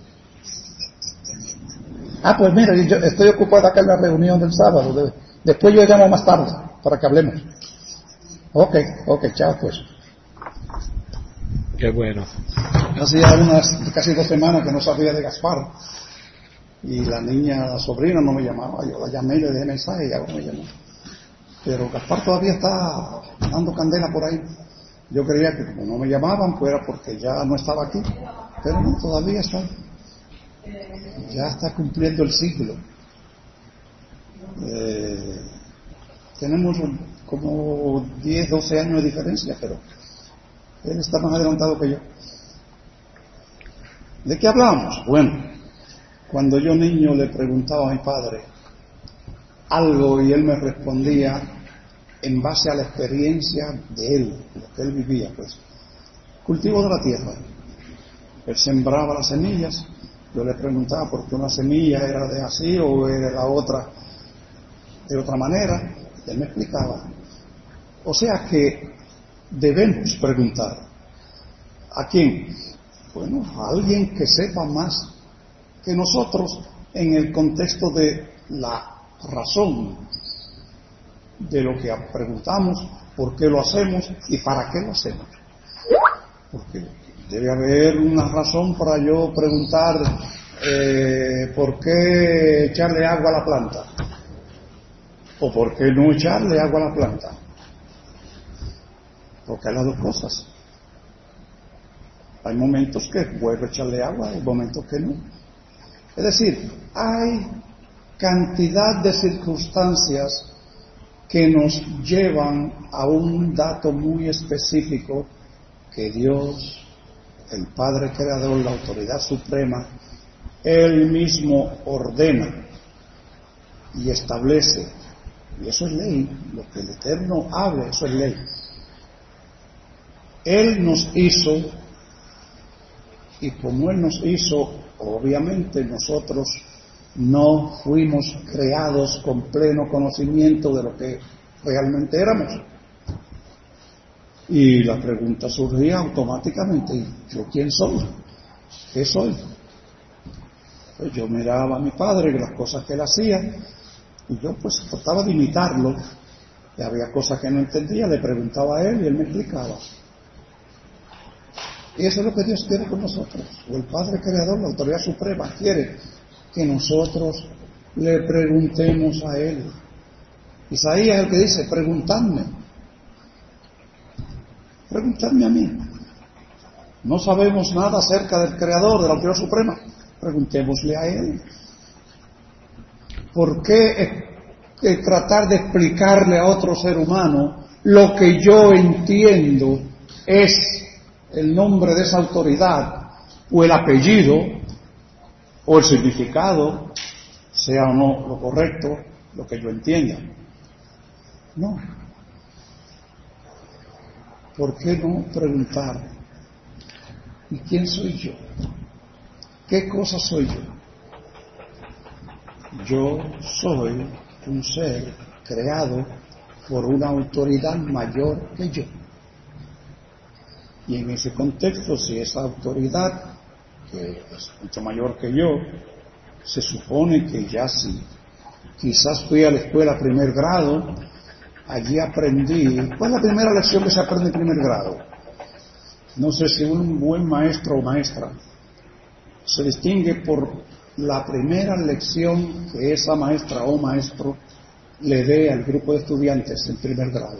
Pues mira, yo estoy ocupado acá en la reunión del sábado. Después yo llamo más tarde para que hablemos. Ok, chao pues. Qué bueno. Hacía casi 2 semanas que no sabía de Gaspar. Y la niña, la sobrina, no me llamaba. Yo la llamé y le dejé mensaje y ahora me llamó. Pero Gaspar todavía está dando candela por ahí. Yo creía que como no me llamaban, pues era porque ya no estaba aquí. Pero no, todavía está. Ya está cumpliendo el siglo. Tenemos como 10, 12 años de diferencia, pero él está más adelantado que yo. ¿De qué hablamos? Bueno, cuando yo niño le preguntaba a mi padre algo y él me respondía en base a la experiencia de él, lo que él vivía, pues. Cultivo de la tierra. Él sembraba las semillas. Yo le preguntaba por qué una semilla era de así o era la otra de otra manera. Él me explicaba. O sea que debemos preguntar. ¿A quién? Bueno, a alguien que sepa más que nosotros en el contexto de la razón de lo que preguntamos, por qué lo hacemos y para qué lo hacemos. Porque debe haber una razón para yo preguntar por qué echarle agua a la planta o por qué no echarle agua a la planta, porque hay las dos cosas. Hay momentos que vuelve a echarle agua, hay momentos que no. Es decir, hay cantidad de circunstancias que nos llevan a un dato muy específico que Dios, el Padre Creador, la autoridad suprema, Él mismo ordena y establece. Y eso es ley, lo que el Eterno habla, eso es ley. Él nos hizo, y como Él nos hizo, obviamente nosotros no fuimos creados con pleno conocimiento de lo que realmente éramos. Y la pregunta surgía automáticamente: ¿yo quién soy? ¿Qué soy? Pues yo miraba a mi padre, las cosas que él hacía, y yo pues trataba de imitarlo. Y había cosas que no entendía, le preguntaba a él y él me explicaba. Y eso es lo que Dios quiere con nosotros. O el Padre Creador, la autoridad suprema, quiere que nosotros le preguntemos a Él. Isaías es el que dice: preguntadme a mí. No sabemos nada acerca del Creador, de la autoridad suprema. Preguntémosle a Él. ¿Por qué tratar de explicarle a otro ser humano lo que yo entiendo es el nombre de esa autoridad, o el apellido, o el significado, sea o no lo correcto, lo que yo entienda? No. ¿Por qué no preguntar: ¿y quién soy yo? ¿Qué cosa soy yo? Yo soy un ser creado por una autoridad mayor que yo. Y en ese contexto, si esa autoridad, que es mucho mayor que yo, se supone que ya sí, quizás fui a la escuela primer grado, allí aprendí. ¿Cuál es la primera lección que se aprende en primer grado? No sé si un buen maestro o maestra se distingue por la primera lección que esa maestra o maestro le dé al grupo de estudiantes en primer grado.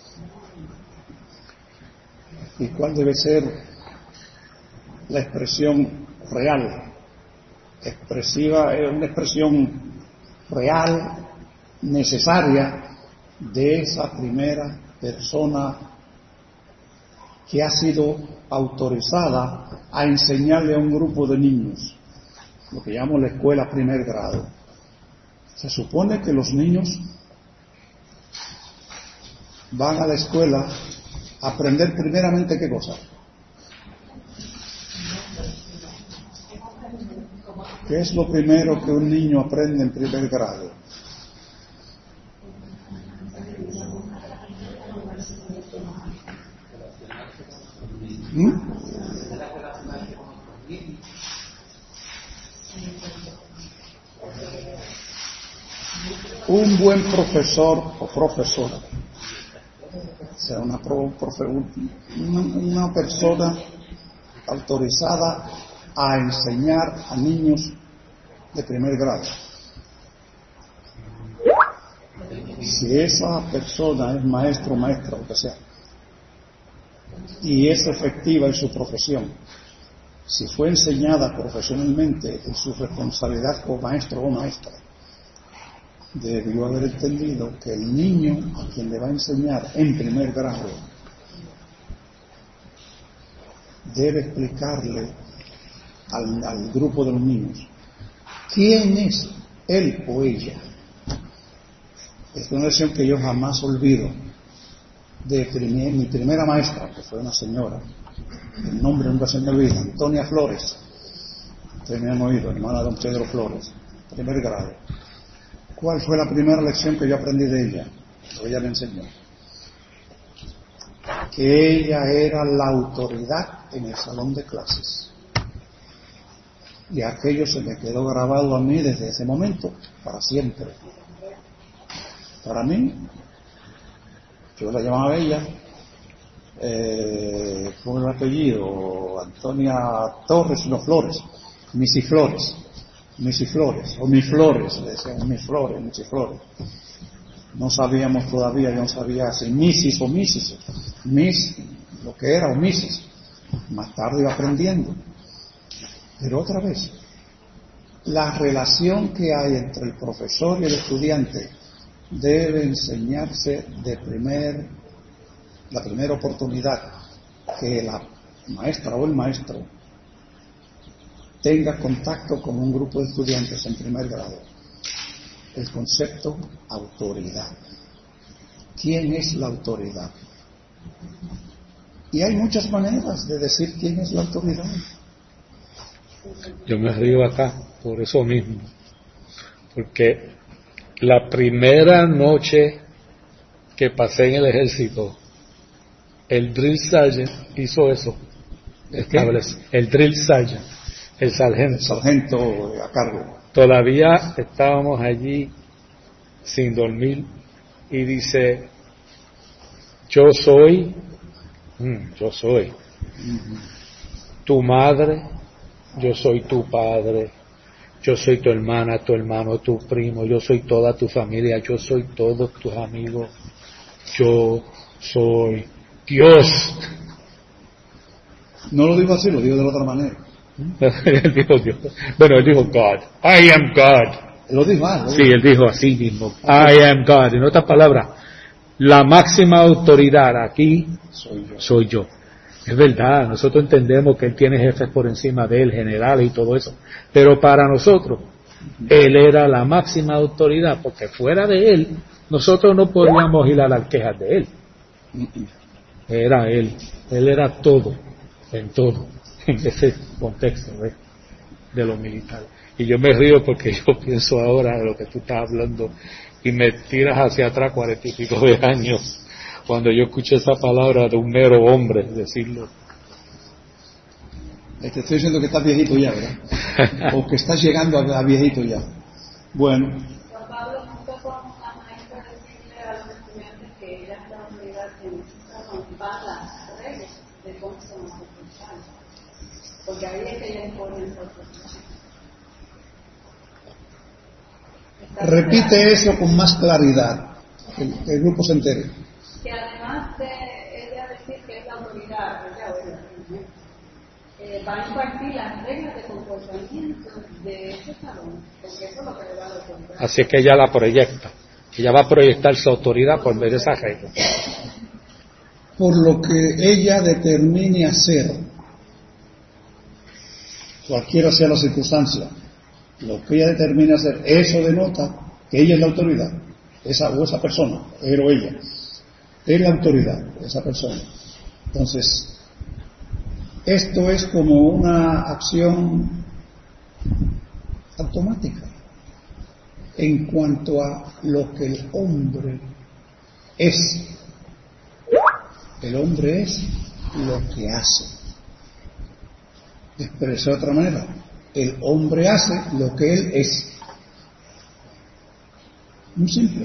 ¿Y cuál debe ser la expresión real? Expresiva, es una expresión real, necesaria, de esa primera persona que ha sido autorizada a enseñarle a un grupo de niños, lo que llamamos la escuela primer grado. Se supone que los niños van a la escuela a aprender primeramente ¿qué cosa? ¿Qué es lo primero que un niño aprende en primer grado? Un buen profesor o profesora, o sea, una persona autorizada a enseñar a niños de primer grado. Si esa persona es maestro o maestra, lo que sea, y es efectiva en su profesión, si fue enseñada profesionalmente en su responsabilidad como maestro o maestra, debió haber entendido que el niño a quien le va a enseñar en primer grado debe explicarle al grupo de los niños quién es él o ella. Es una lección que yo jamás olvido de mi primera maestra, que fue una señora, el nombre nunca se me olvida, Antonia Flores. Ustedes me han oído, hermana de don Pedro Flores, primer grado. ¿Cuál fue la primera lección que yo aprendí de ella? Que ella me enseñó. Que ella era la autoridad en el salón de clases. Y aquello se me quedó grabado a mí desde ese momento, para siempre. Para mí, yo la llamaba ella, ¿cómo es el apellido? Antonia Torres, no Flores, Missy Flores, o Mi Flores, le decían Mi Flores. No sabíamos todavía, yo no sabía si Missis o Missis, Miss, lo que era, o Missis. más tarde va aprendiendo. Pero otra vez, la relación que hay entre el profesor y el estudiante debe enseñarse la primera oportunidad que la maestra o el maestro tenga contacto con un grupo de estudiantes en primer grado. El concepto autoridad. ¿Quién es la autoridad? Y hay muchas maneras de decir quién es la autoridad. Yo me río acá por eso mismo, porque la primera noche que pasé en el ejército, el drill sergeant hizo eso. El drill sergeant, el sargento a cargo. Todavía estábamos allí sin dormir y dice, yo soy tu madre, yo soy tu padre, yo soy tu hermana, tu hermano, tu primo, yo soy toda tu familia, yo soy todos tus amigos, yo soy Dios. No lo dijo así, lo dijo de la otra manera. Él dijo Dios. Bueno, él dijo God. I am God. Lo dijo algo. Sí, él dijo así mismo. I am God. En otras palabras, la máxima autoridad aquí soy yo. Es verdad, nosotros entendemos que él tiene jefes por encima de él, generales y todo eso. Pero para nosotros, él era la máxima autoridad, porque fuera de él, nosotros no podíamos ir a las quejas de él. Era él. Él era todo, en todo, en ese contexto de lo militar. Y yo me río porque yo pienso ahora de lo que tú estás hablando y me tiras hacia atrás 40 y pico de años cuando yo escuché esa palabra de un mero hombre decirlo. Te estoy diciendo que estás viejito ya, ¿verdad? O que estás llegando a viejito ya. Bueno. Juan Pablo, junto con la maestra, decirle a los estudiantes que ella es la autoridad que necesita romper las reglas de cómo se van a comportar. Porque ahí es que ella impone el protocolo. Repite eso con más claridad, que el grupo se entere. Que además de ella decir que es la autoridad, va a impartir las reglas de comportamiento de ese salón, porque eso es lo que le va a la autoridad. Así es que ella la proyecta. Ella va a proyectar su autoridad por medio de esas reglas. Por lo que ella determine hacer, cualquiera sea la circunstancia, lo que ella determine hacer, eso denota que ella es la autoridad, esa persona, él o ella, es la autoridad, esa persona. Entonces, esto es como una acción automática en cuanto a lo que el hombre es. El hombre es lo que hace. Expresado de otra manera, el hombre hace lo que él es. Muy simple.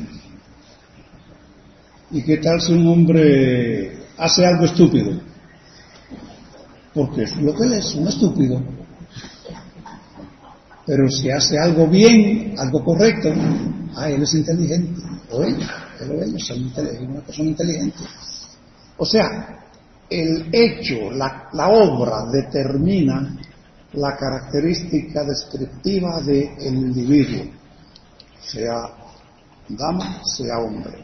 ¿Y qué tal si un hombre hace algo estúpido? Porque es lo que él es, un estúpido. Pero si hace algo bien, algo correcto, él es inteligente. O ella, él o ella son una persona inteligente. O sea, el hecho, la obra determina la característica descriptiva del individuo, sea dama, sea hombre.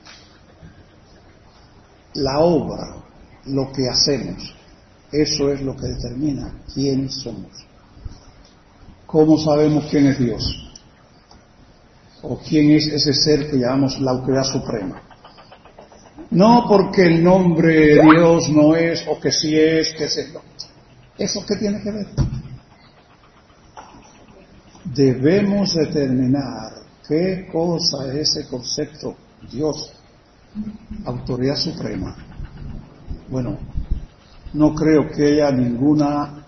La obra, lo que hacemos, eso es lo que determina quiénes somos. ¿Cómo sabemos quién es Dios? ¿O quién es ese ser que llamamos la autoridad suprema? No porque el nombre Dios no es, o que sí es, que sí. ¿Eso qué tiene que ver? Debemos determinar qué cosa es ese concepto Dios, autoridad suprema. Bueno, no creo que haya ninguna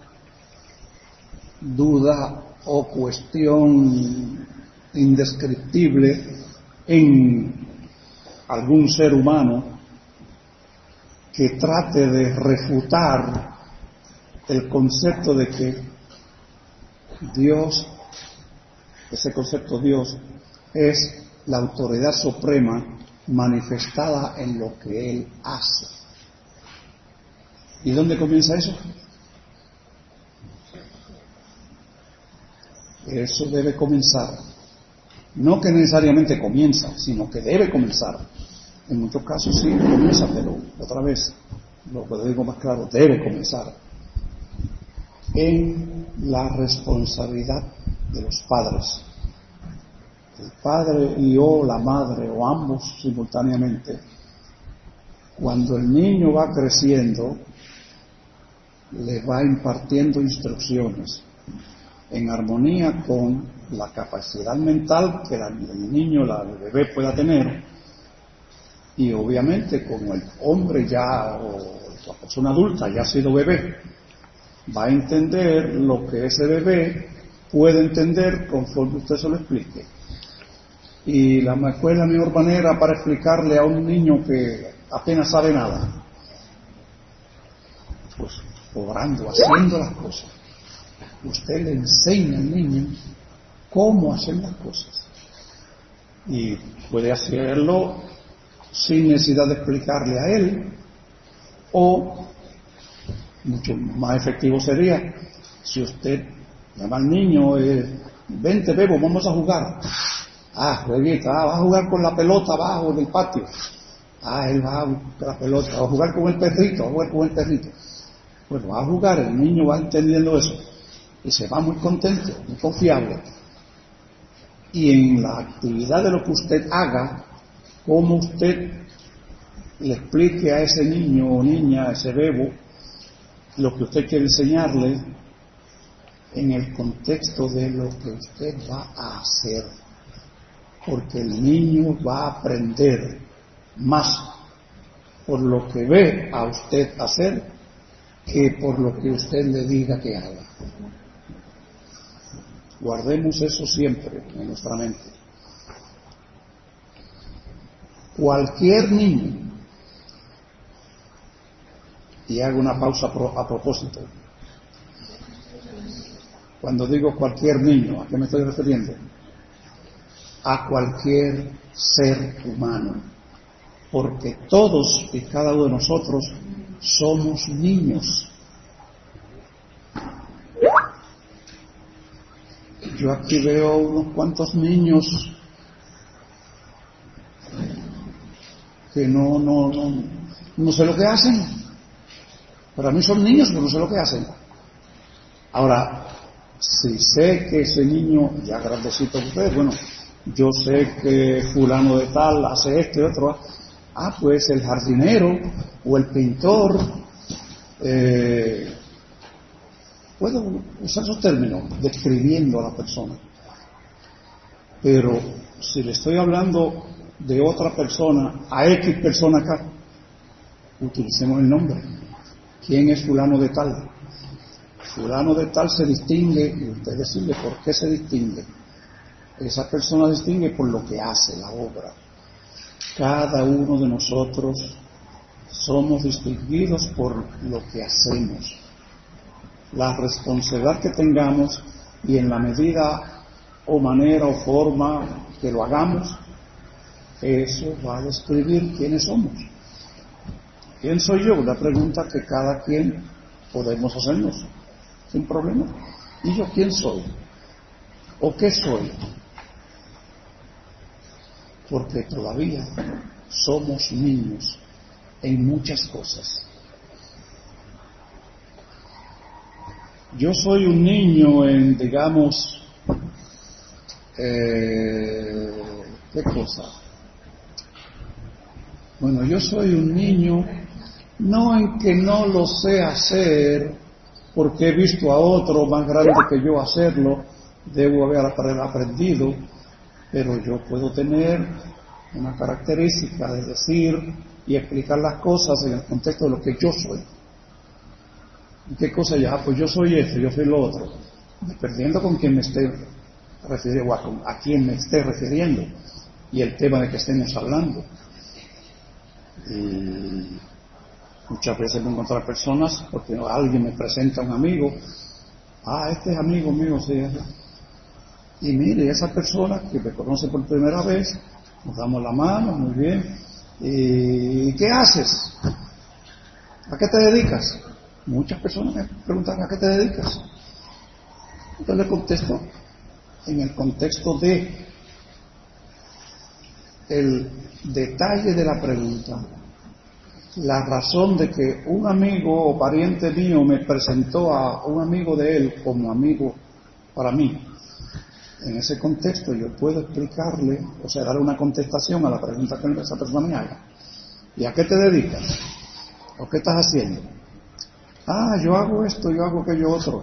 duda o cuestión indescriptible en algún ser humano que trate de refutar el concepto de que Dios, ese concepto Dios, es la autoridad suprema manifestada en lo que Él hace. ¿Y dónde comienza eso? Eso debe comenzar. No que necesariamente comienza, sino que debe comenzar. En muchos casos sí comienza, pero otra vez, lo que digo más claro, debe comenzar en la responsabilidad de los padres. El padre y o la madre, o ambos simultáneamente, cuando el niño va creciendo, le va impartiendo instrucciones en armonía con la capacidad mental que el niño, el bebé pueda tener, y obviamente como el hombre ya, o la persona adulta ya ha sido bebé, va a entender lo que ese bebé puede entender conforme usted se lo explique. Y la escuela es la mejor manera para explicarle a un niño que apenas sabe nada, pues obrando, haciendo las cosas. Usted le enseña al niño cómo hacer las cosas, y puede hacerlo sin necesidad de explicarle a él, o mucho más efectivo sería si usted llama al niño, vente Bebo, vamos a jugar. Jueguita, va a jugar con la pelota abajo del patio. Él va a buscar la pelota, va a jugar con el perrito, Bueno, va a jugar, el niño va entendiendo eso y se va muy contento, muy confiable. Y en la actividad de lo que usted haga, como usted le explique a ese niño o niña, a ese bebo, lo que usted quiere enseñarle en el contexto de lo que usted va a hacer. Porque el niño va a aprender más por lo que ve a usted hacer que por lo que usted le diga que haga. Guardemos eso siempre en nuestra mente. Cualquier niño, y hago una pausa a propósito, cuando digo cualquier niño, ¿a qué me estoy refiriendo? A cualquier ser humano, porque todos y cada uno de nosotros somos niños. Yo aquí veo unos cuantos niños que no sé lo que hacen. Para mí son niños, pero no sé lo que hacen. Ahora, si sé que ese niño, ya grandecito que usted, bueno, yo sé que fulano de tal hace esto y otro, pues el jardinero o el pintor, puedo usar esos términos describiendo a la persona. Pero si le estoy hablando de otra persona, a X persona acá, utilicemos el nombre. ¿Quién es fulano de tal? Fulano de tal se distingue, y usted decirle por qué se distingue. Esa persona distingue por lo que hace, la obra. Cada uno de nosotros somos distinguidos por lo que hacemos. La responsabilidad que tengamos, y en la medida o manera o forma que lo hagamos, eso va a describir quiénes somos. ¿Quién soy yo? Una pregunta que cada quien podemos hacernos sin problema. ¿Y yo quién soy? ¿O qué soy? Porque todavía somos niños en muchas cosas. Yo soy un niño en, digamos, ¿qué cosa? Bueno, yo soy un niño no en que no lo sé hacer porque he visto a otro más grande que yo hacerlo, debo haber aprendido, pero yo puedo tener una característica de decir y explicar las cosas en el contexto de lo que yo soy. ¿Y qué cosa ya? Pues yo soy esto, yo soy lo otro, dependiendo con quién me esté refiriendo, o a quién me esté refiriendo, y el tema de que estemos hablando. Y muchas veces me encuentro personas, porque alguien me presenta a un amigo, este es amigo mío, sí, y mire, esa persona que me conoce por primera vez, nos damos la mano, muy bien, ¿y qué haces? ¿A qué te dedicas? Muchas personas me preguntan ¿a qué te dedicas? Yo le contesto en el contexto de el detalle de la pregunta, la razón de que un amigo o pariente mío me presentó a un amigo de él como amigo para mí. En ese contexto yo puedo explicarle, o sea, darle una contestación a la pregunta que esa persona me haga. ¿Y a qué te dedicas? ¿O qué estás haciendo? Ah, yo hago esto, yo hago aquello otro.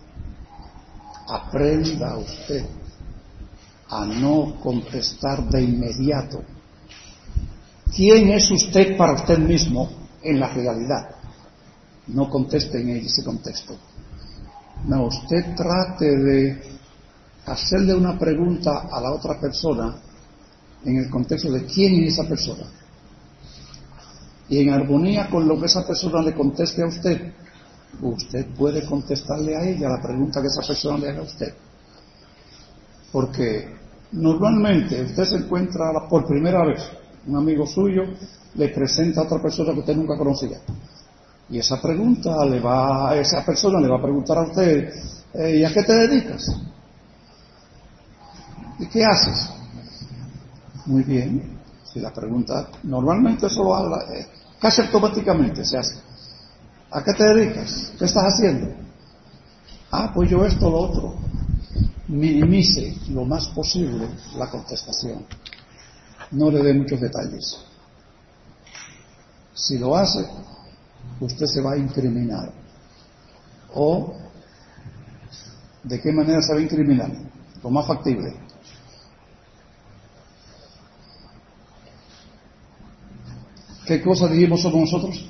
Aprenda usted a no contestar de inmediato. ¿Quién es usted para usted mismo en la realidad? No conteste en ese contexto. No, usted trate de hacerle una pregunta a la otra persona en el contexto de quién es esa persona. Y en armonía con lo que esa persona le conteste a usted, usted puede contestarle a ella la pregunta que esa persona le haga a usted. Porque normalmente usted se encuentra por primera vez, un amigo suyo le presenta a otra persona que usted nunca conocía. Y esa persona le va a preguntar a usted, ¿y a qué te dedicas? ¿Y qué haces? Muy bien. Si la pregunta, normalmente eso lo habla, casi automáticamente se hace. ¿A qué te dedicas? ¿Qué estás haciendo? Ah, pues yo esto, lo otro. Minimice lo más posible la contestación. No le dé muchos detalles. Si lo hace, usted se va a incriminar. ¿O de qué manera se va a incriminar? Lo más factible. ¿Qué cosa dijimos somos nosotros?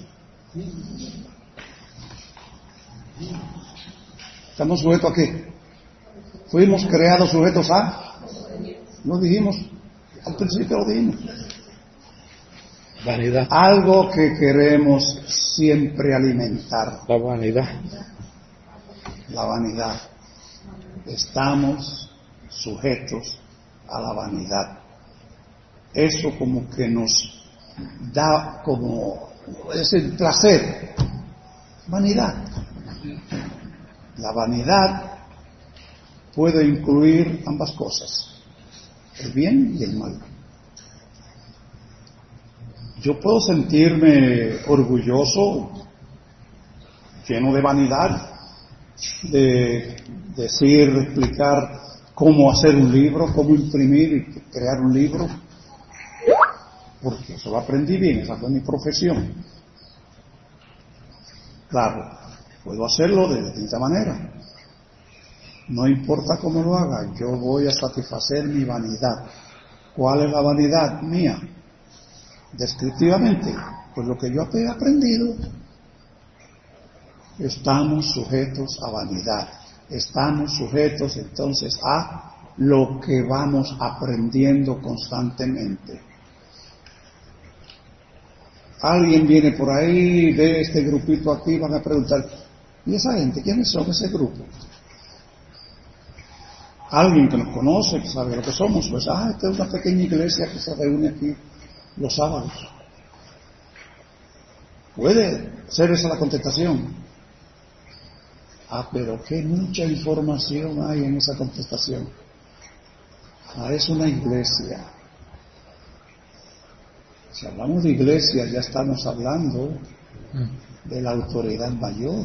¿Estamos sujetos a qué? ¿Fuimos creados sujetos a? ¿Lo dijimos? Al principio lo dijimos. Vanidad. Algo que queremos siempre alimentar. La vanidad. La vanidad. Estamos sujetos a la vanidad. Eso como que nos da como, es el placer. Vanidad. La vanidad puede incluir ambas cosas, el bien y el mal. Yo puedo sentirme orgulloso, lleno de vanidad, de decir, explicar cómo hacer un libro, cómo imprimir y crear un libro, porque eso lo aprendí bien, esa fue mi profesión. Claro, puedo hacerlo de distinta manera. No importa cómo lo haga, yo voy a satisfacer mi vanidad. ¿Cuál es la vanidad mía? Descriptivamente, pues lo que yo he aprendido. Estamos sujetos a vanidad. Estamos sujetos entonces a lo que vamos aprendiendo constantemente. Alguien viene por ahí, ve este grupito aquí, van a preguntar, ¿y esa gente quiénes son ese grupo? Alguien que nos conoce, que sabe lo que somos, pues, esta es una pequeña iglesia que se reúne aquí los sábados. Puede ser esa la contestación. Pero qué mucha información hay en esa contestación. Es una iglesia. Si hablamos de iglesia, ya estamos hablando de la autoridad mayor.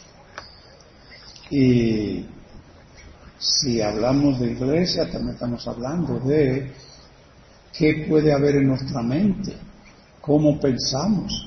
Y si hablamos de iglesia, también estamos hablando de qué puede haber en nuestra mente, cómo pensamos.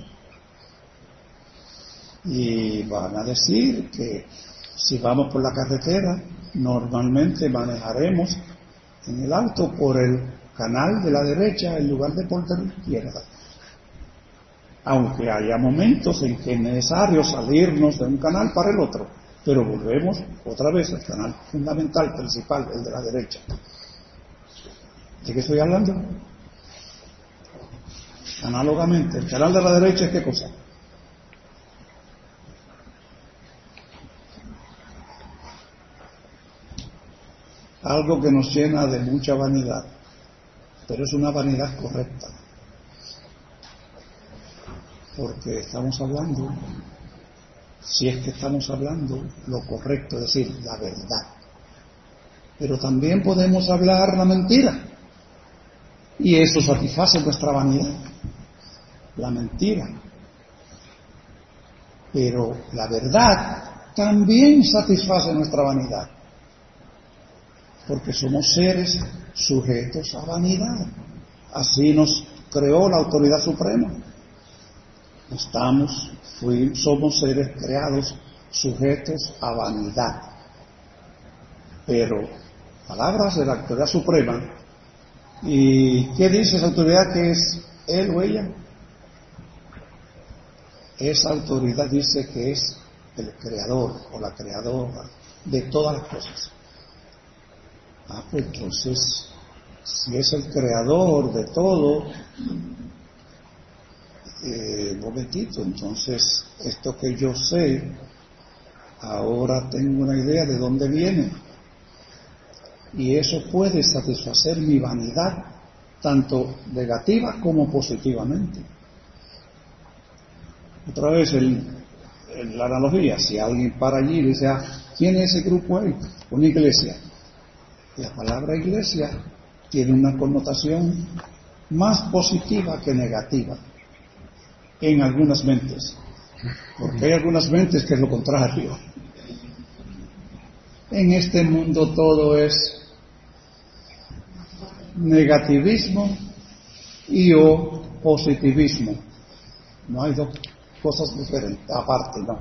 Y van a decir que si vamos por la carretera, normalmente manejaremos en el auto por el canal de la derecha en lugar de por la izquierda. Aunque haya momentos en que es necesario salirnos de un canal para el otro, pero volvemos otra vez al canal fundamental, principal, el de la derecha. ¿De qué estoy hablando? Análogamente, el canal de la derecha es ¿qué cosa? Algo que nos llena de mucha vanidad, pero es una vanidad correcta. porque estamos hablando, si es que estamos hablando lo correcto, es decir, la verdad. Pero también podemos hablar la mentira, y eso satisface nuestra vanidad, la mentira. Pero la verdad también satisface nuestra vanidad, porque somos seres sujetos a vanidad. Así nos creó la autoridad suprema. Somos seres creados sujetos a vanidad. Pero, palabras de la autoridad suprema, ¿y qué dice esa autoridad que es él o ella? Esa autoridad dice que es el creador o la creadora de todas las cosas. Pues entonces, si es el creador de todo, momentito, entonces esto que yo sé, ahora tengo una idea de dónde viene, y eso puede satisfacer mi vanidad, tanto negativa como positivamente. Otra vez, en la analogía, si alguien para allí y dice, ¿quién es ese grupo ahí? Una iglesia. La palabra iglesia tiene una connotación más positiva que negativa en algunas mentes, porque hay algunas mentes que es lo contrario. En este mundo todo es negativismo y o positivismo. No hay dos cosas diferentes, aparte, no.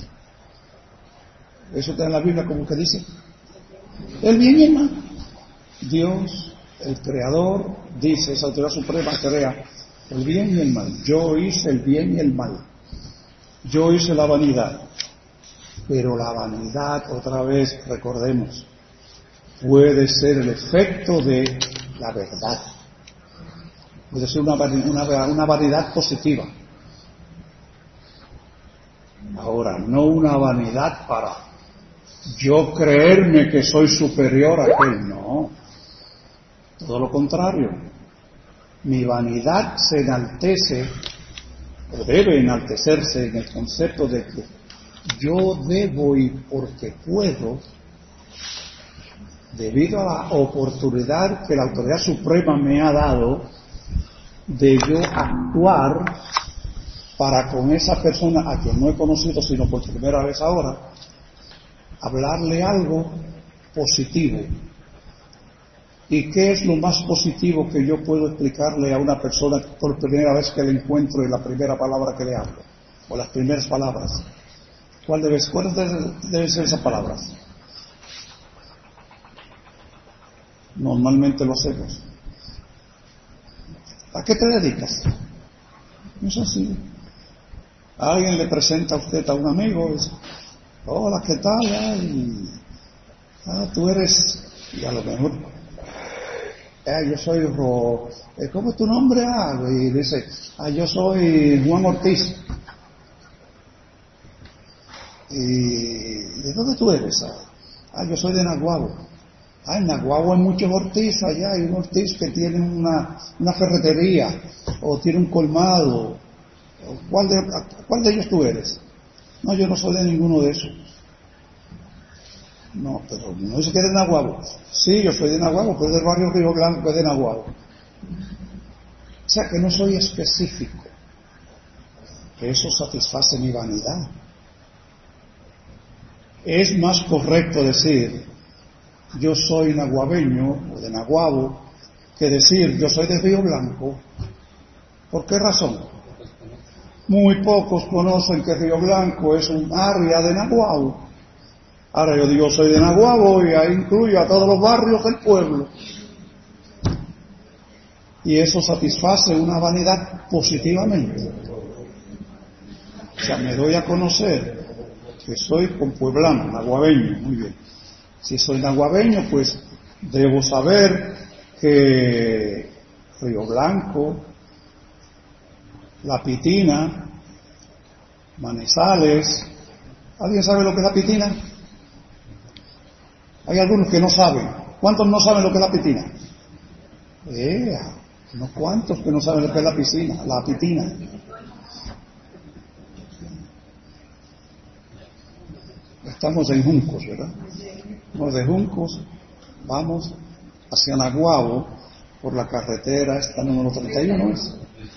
Eso está en la Biblia como que dice el bien y el mal. Dios, el creador, dice, esa autoridad suprema crea el bien y el mal. Yo hice el bien y el mal. Yo hice la vanidad. Pero la vanidad, otra vez, recordemos, puede ser el efecto de la verdad. Puede ser una vanidad positiva. Ahora, no una vanidad para yo creerme que soy superior a aquel, no. Todo lo contrario. Mi vanidad se enaltece, o debe enaltecerse en el concepto de que yo debo y porque puedo, debido a la oportunidad que la autoridad suprema me ha dado de yo actuar para con esa persona a quien no he conocido sino por primera vez ahora, hablarle algo positivo. ¿Y qué es lo más positivo que yo puedo explicarle a una persona por primera vez que le encuentro y la primera palabra que le hablo? O las primeras palabras. ¿Cuáles deben ser esas palabras? Normalmente lo hacemos. ¿A qué te dedicas? No es así. Alguien le presenta a usted a un amigo y dice, hola, ¿qué tal? Tú eres, y a lo mejor, yo soy, ¿cómo es tu nombre? Y dice, yo soy Juan Ortiz. ¿Y de dónde tú eres? Yo soy de Naguabo. En Naguabo hay muchos Ortiz allá, hay un Ortiz que tiene una ferretería, o tiene un colmado. ¿Cuál de ellos tú eres? No, yo no soy de ninguno de esos. No, pero no dice que es de Naguabo. Sí, yo soy de Naguabo, pero es del barrio Río Blanco, es de Naguabo. O sea que no soy específico. Que eso satisface mi vanidad. Es más correcto decir yo soy naguabeño o de Naguabo que decir yo soy de Río Blanco. ¿Por qué razón? Muy pocos conocen que Río Blanco es un área de Naguabo. Ahora yo digo soy de Naguabo y ahí incluyo a todos los barrios del pueblo. Y eso satisface una vanidad positivamente. O sea, me doy a conocer que soy compueblano, naguabeño, muy bien. Si soy naguabeño, pues debo saber que Río Blanco, La Pitina, Manizales. ¿Alguien sabe lo que es La Pitina? Hay algunos que no saben. ¿Cuántos no saben lo que es La Pitina? Unos cuantos que no saben lo que es la Pitina. Estamos en Juncos, ¿verdad? De Juncos vamos hacia Naguabo por la carretera esta número 31, ¿es?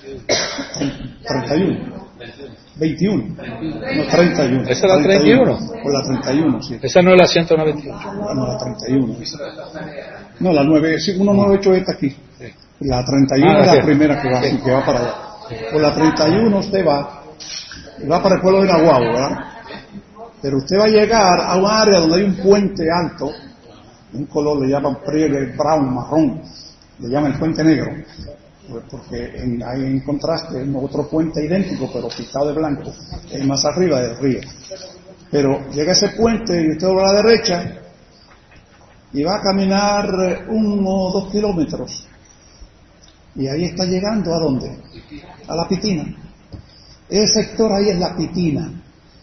31. 21. No, 31. ¿Esa es la 31? Por la 31, sí. Esa no es la 198. No, la 31. No, la 9, sí, 198 está aquí. La 31 es la primera que va para allá. Por la 31 usted va para el pueblo de Naguabo, ¿verdad? Pero usted va a llegar a un área donde hay un puente alto, un color le llaman brown, marrón, le llaman el puente negro, porque hay en contraste otro puente idéntico pero pintado de blanco, más arriba del río. Pero llega a ese puente y usted va a la derecha y va a caminar 1 o 2 kilómetros y ahí está llegando ¿a dónde? A La Pitina. Ese sector ahí es La Pitina.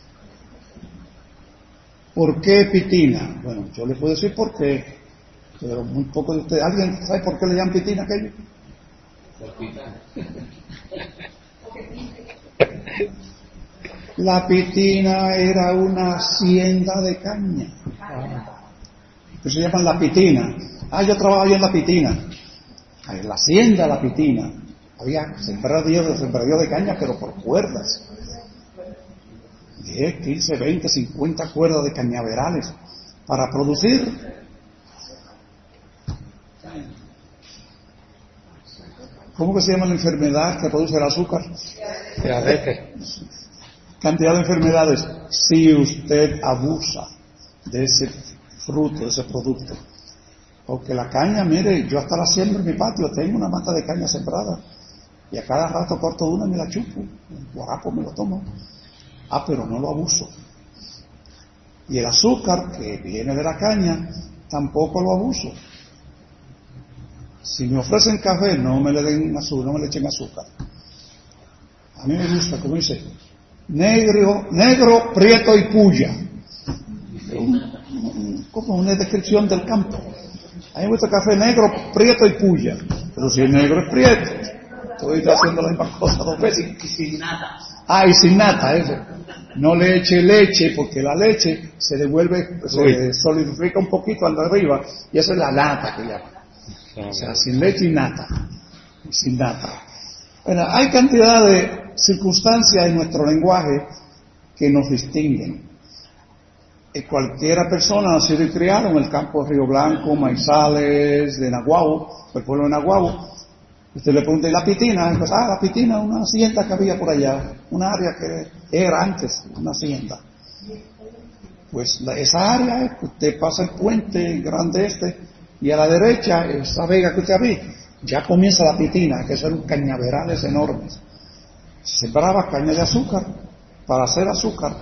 ¿Por qué Pitina? Bueno, yo le puedo decir por qué, pero muy poco de ustedes. ¿Alguien sabe por qué le llaman Pitina aquello? La Pitina era una hacienda de caña. Que se llaman La Pitina. Yo trabajaba ahí en La Pitina. En la hacienda La Pitina. Había sembradío de caña, pero por cuerdas. 10, 15, 20, 50 cuerdas de cañaverales para producir ¿cómo que se llama la enfermedad que produce el azúcar? Diabetes. Cantidad de enfermedades si usted abusa de ese fruto, de ese producto. Porque la caña, mire, yo hasta la siembro en mi patio, tengo una mata de caña sembrada y a cada rato corto una y me la chupo, el guarapo me lo tomo. Pero no lo abuso. Y el azúcar que viene de la caña, tampoco lo abuso. Si me ofrecen café, no me le den azúcar, no me le echen azúcar. A mí me gusta, como dice, negro, prieto y puya. Como una descripción del campo. A mí me gusta café negro, prieto y puya. Pero si el negro es prieto, estoy haciendo la misma cosa 2 veces. Y sin nada. Y sin nata, eso. No le eche leche, porque la leche se devuelve, se solidifica un poquito al de arriba, y esa es la nata que llaman. O sea, sin leche y nata. Sin nata. Bueno, hay cantidad de circunstancias en nuestro lenguaje que nos distinguen. Cualquiera persona nacida y criada en el campo de Río Blanco, Maizales, de Naguabo, el pueblo de Naguabo, usted le pregunta, ¿y La Pitina? Pues, La Pitina, una hacienda que había por allá, un área que era antes una hacienda. Pues esa área es que usted pasa el puente grande y a la derecha, esa vega que usted ve, ya comienza La Pitina, que son cañaverales enormes. Se sembraba caña de azúcar para hacer azúcar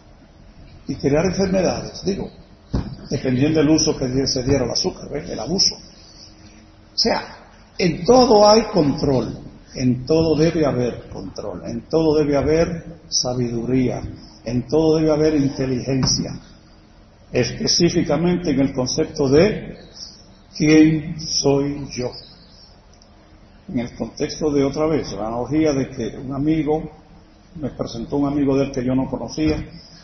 y crear enfermedades, dependiendo del uso que se diera al azúcar, ¿ves? El abuso. O sea, en todo hay control, en todo debe haber control, en todo debe haber sabiduría, en todo debe haber inteligencia, específicamente en el concepto de ¿quién soy yo? En el contexto de otra vez, la analogía de que un amigo me presentó un amigo de él que yo no conocía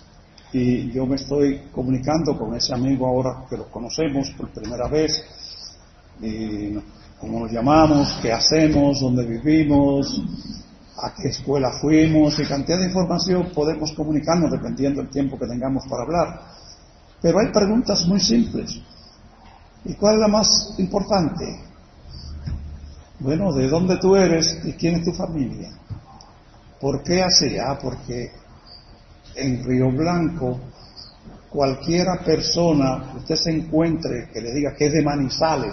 y yo me estoy comunicando con ese amigo ahora que lo conocemos por primera vez y cómo nos llamamos, qué hacemos, dónde vivimos, a qué escuela fuimos y cantidad de información podemos comunicarnos dependiendo del tiempo que tengamos para hablar. Pero hay preguntas muy simples. ¿Y cuál es la más importante? Bueno, ¿de dónde tú eres y quién es tu familia? ¿Por qué así? Porque en Río Blanco cualquiera persona que usted se encuentre que le diga que es de Manizales,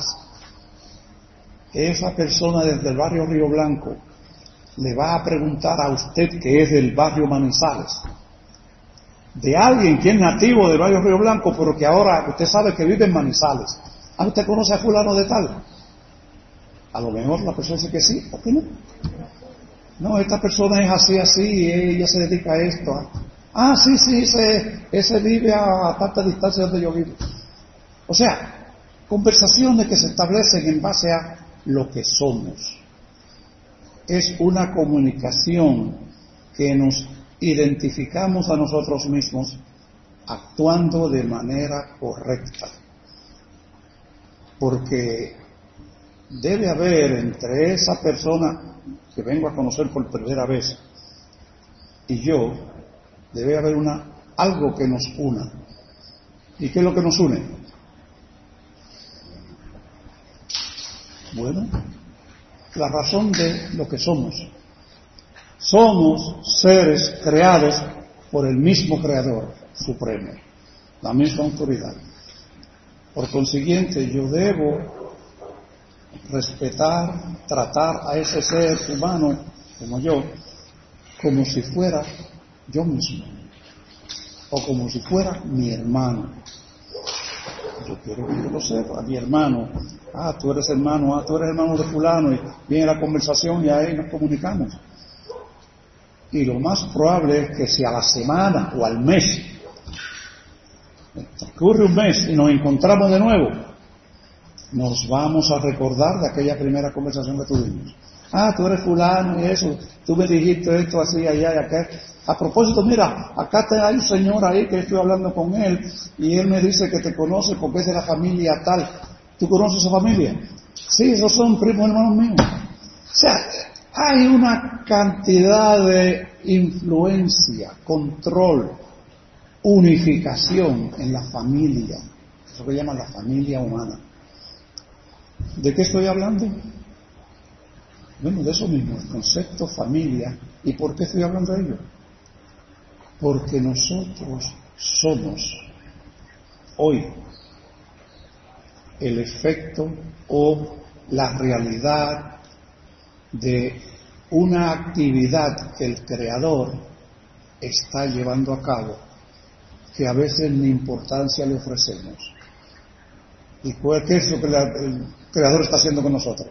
esa persona desde el barrio Río Blanco le va a preguntar a usted que es del barrio Manizales, de alguien que es nativo del barrio Río Blanco, pero que ahora usted sabe que vive en Manizales. ¿Usted conoce a fulano de tal? A lo mejor la persona dice que sí, ¿por qué no? No, esta persona es así, y ella se dedica a esto. Sí, ese vive a tanta distancia donde yo vivo. O sea, conversaciones que se establecen en base a lo que somos. Es una comunicación que nos identificamos a nosotros mismos actuando de manera correcta. Porque debe haber entre esa persona que vengo a conocer por primera vez y yo, debe haber algo que nos una. ¿Y qué es lo que nos une? Bueno, la razón de lo que somos. Somos seres creados por el mismo Creador Supremo, la misma autoridad. Por consiguiente, yo debo respetar, tratar a ese ser humano como yo, como si fuera yo mismo, o como si fuera mi hermano. Yo quiero que yo lo sepa, mi hermano. Tú eres hermano, tú eres hermano de fulano, y viene la conversación y ahí nos comunicamos. Y lo más probable es que si a la semana o al mes transcurre un mes y nos encontramos de nuevo, nos vamos a recordar de aquella primera conversación que tuvimos. Tú eres fulano y eso, tú me dijiste esto así, allá y acá. A propósito, mira, acá hay un señor ahí que estoy hablando con él y él me dice que te conoce porque es de la familia tal. ¿Tú conoces esa familia? Sí, esos son primos hermanos míos. O sea, hay una cantidad de influencia, control, unificación en la familia. Eso que llaman la familia humana. ¿De qué estoy hablando? Bueno, de eso mismo, el concepto familia. ¿Y por qué estoy hablando de ello? Porque nosotros somos hoy el efecto o la realidad de una actividad que el Creador está llevando a cabo, que a veces ni importancia le ofrecemos. ¿Y qué es lo que el Creador está haciendo con nosotros?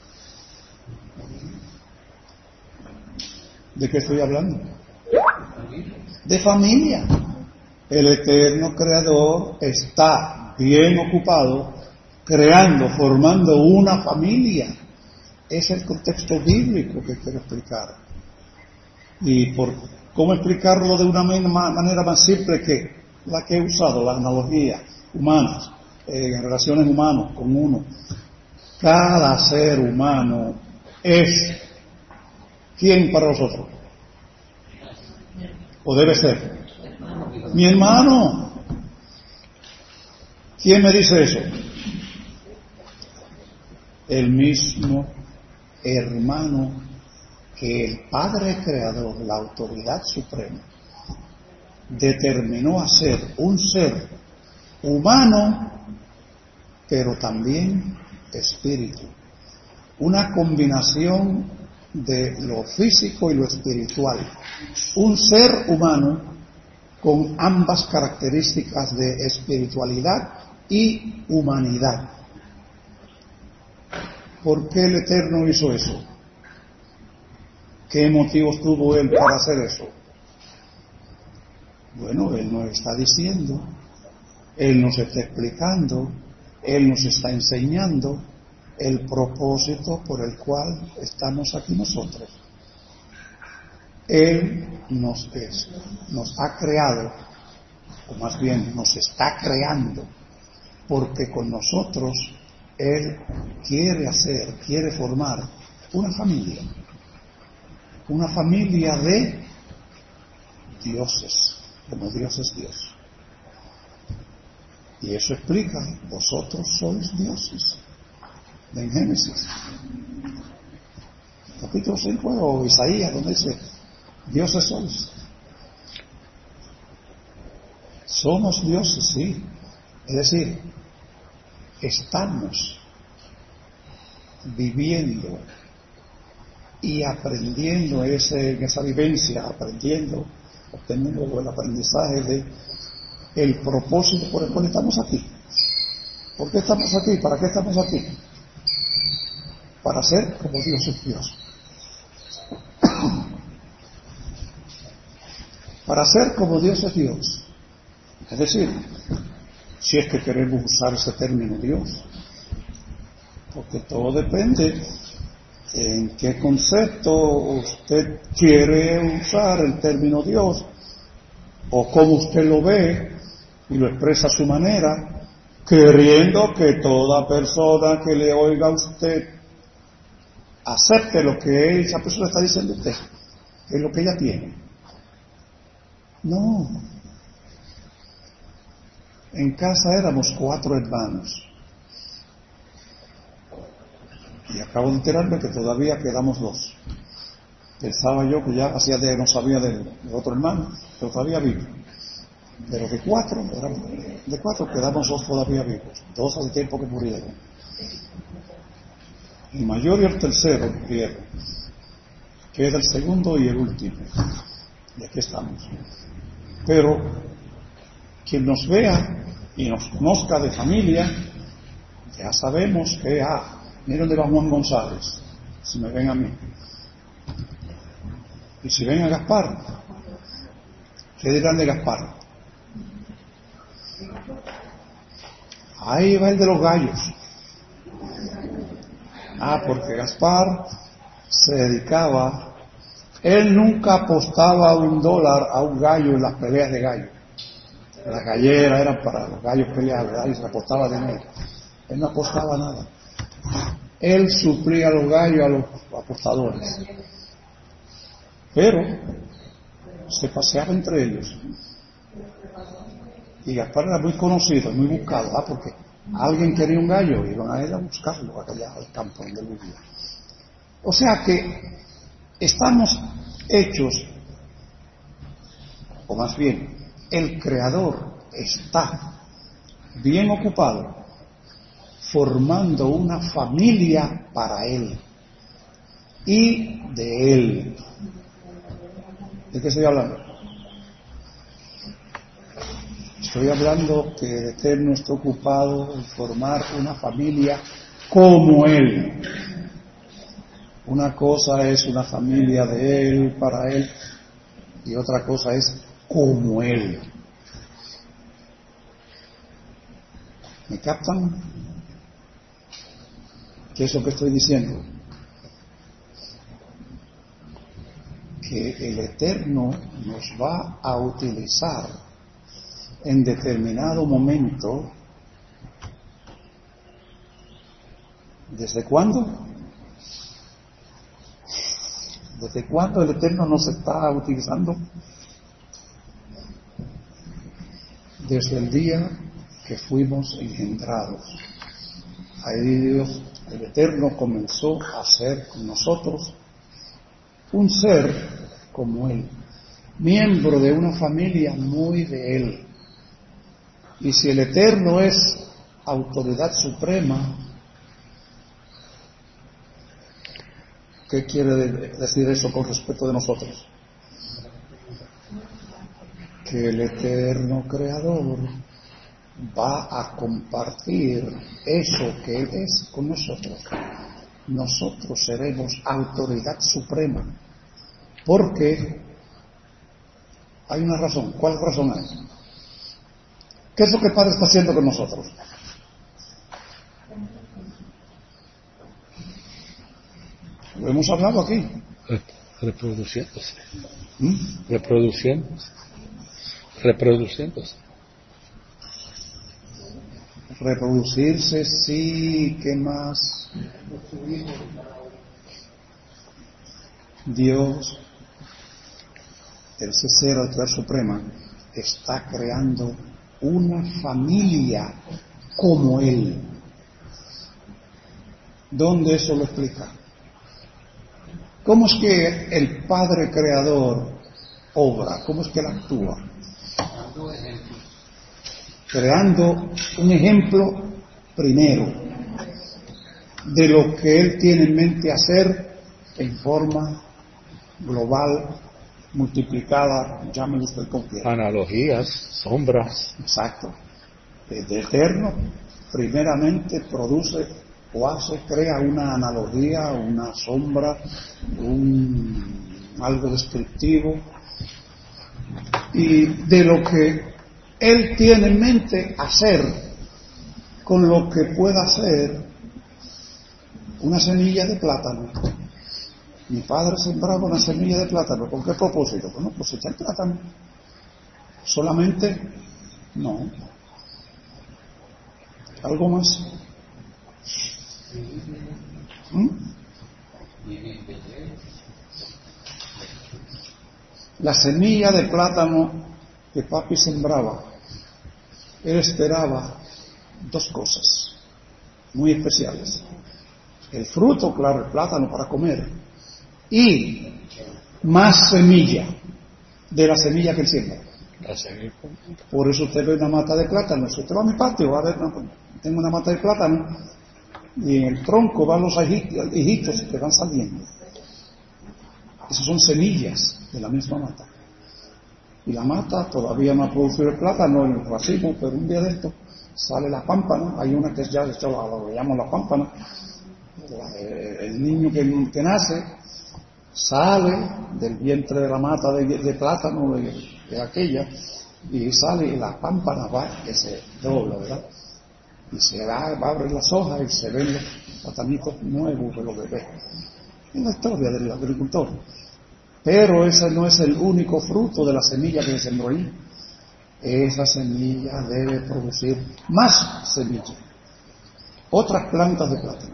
¿De qué estoy hablando? De familia. El eterno Creador está bien ocupado creando, formando una familia. Es el contexto bíblico que quiero explicar. Y cómo explicarlo de una manera más simple que la que he usado, las analogías humanas, en relaciones humanas con uno. Cada ser humano es ¿quién para nosotros? ¿O debe ser? Mi hermano. ¿Quién me dice eso? El mismo hermano que el Padre Creador, la autoridad suprema, determinó a ser un ser humano, pero también espíritu. Una combinación de lo físico y lo espiritual. Un ser humano con ambas características de espiritualidad y humanidad. ¿Por qué el Eterno hizo eso? ¿Qué motivos tuvo Él para hacer eso? Bueno, Él nos está diciendo, Él nos está explicando, Él nos está enseñando el propósito por el cual estamos aquí nosotros. Él nos ha creado, o más bien nos está creando, porque con nosotros Él quiere formar una familia de dioses, como Dios es Dios. Y eso explica, vosotros sois dioses. En Génesis, capítulo 5 o Isaías, donde dice, dioses sois. Somos dioses, sí. Es decir, estamos viviendo y aprendiendo esa vivencia, obteniendo el aprendizaje de el propósito por el cual estamos aquí. ¿Por qué estamos aquí? ¿Para qué estamos aquí? Para ser como Dios es Dios. Para ser como Dios es Dios. Es decir, si es que queremos usar ese término Dios, porque todo depende en qué concepto usted quiere usar el término Dios, o cómo usted lo ve, y lo expresa a su manera, queriendo que toda persona que le oiga a usted acepte lo que esa persona está diciendo a usted, que es lo que ella tiene. No. En casa éramos 4 hermanos. Y acabo de enterarme que todavía quedamos 2. Pensaba yo que ya hacía de no sabía del otro hermano, pero todavía vivo. Pero de 4 quedamos 2 todavía vivos. 2 hace tiempo que murieron. El mayor y el tercero murieron. Queda el segundo y el último. Y aquí estamos. Pero quien nos vea y nos conozca de familia, ya sabemos que, miren dónde va Juan González, si me ven a mí. Y si ven a Gaspar, ¿qué dirán de Gaspar? Ahí va el de los gallos. Porque Gaspar se dedicaba, él nunca apostaba $1 a un gallo en las peleas de gallo. Las galleras eran para los gallos pelear, ¿verdad? Y se apostaba dinero. Él no apostaba nada. Él suplía a los gallos a los apostadores. Pero se paseaba entre ellos. Y Gaspar era muy conocido, muy buscado, porque alguien quería un gallo y iban a él a buscarlo allá al campo donde él vivía. O sea que estamos hechos, o más bien, el Creador está bien ocupado formando una familia para Él y de Él. ¿De qué estoy hablando? Estoy hablando que el Eterno está ocupado en formar una familia como Él. Una cosa es una familia de Él, para Él, y otra cosa es como Él. ¿Me captan? ¿Qué es lo que estoy diciendo? Que el Eterno nos va a utilizar en determinado momento. ¿Desde cuándo? ¿Desde cuándo el Eterno nos está utilizando? Desde el día que fuimos engendrados. Ahí Dios, el Eterno, comenzó a ser con nosotros un ser como Él, miembro de una familia muy de Él. Y si el Eterno es autoridad suprema, ¿qué quiere decir eso con respecto de nosotros? Que el Eterno Creador va a compartir eso que Él es con nosotros. Nosotros seremos autoridad suprema, porque hay una razón. ¿Cuál razón hay? ¿Qué es lo que el Padre está haciendo con nosotros? Lo hemos hablado aquí. Reproduciéndose. Reproduciéndose. Reproducirse, sí. ¿Qué más? Dios, el ser autoridad suprema, está creando una familia como Él. ¿Dónde eso lo explica? ¿Cómo es que el Padre Creador obra? ¿Cómo es que Él actúa? Creando un ejemplo primero de lo que Él tiene en mente hacer en forma global, multiplicada, llámelo usted como quiera. Analogías, sombras. Exacto. El Eterno primeramente produce o crea una analogía, una sombra, algo descriptivo, y de lo que Él tiene en mente hacer con lo que pueda hacer una semilla de plátano. Mi padre sembraba una semilla de plátano. ¿Con qué propósito? Bueno, cosechar plátano. Solamente No. ¿Algo más? La semilla de plátano que papi sembraba, él esperaba dos cosas muy especiales. El fruto, claro, el plátano para comer, y más semilla de la semilla que él siembra. Por eso usted ve una mata de plátano. Si usted va a mi patio, va a ver, tengo una mata de plátano, y en el tronco van los hijitos que van saliendo. Esas son semillas de la misma mata. Y la mata todavía no ha producido el plátano, el racimo, pero un día de esto sale la pámpana. Hay una que ya lo llaman la pámpana. El niño que nace sale del vientre de la mata de plátano de aquella, y sale, y la pámpana va, que se dobla, ¿verdad? Y se va a abrir las hojas y se ven los platanitos nuevos de los bebés. Es la historia del agricultor. Pero ese no es el único fruto de la semilla que se sembró ahí. Esa semilla debe producir más semillas, otras plantas de plátano.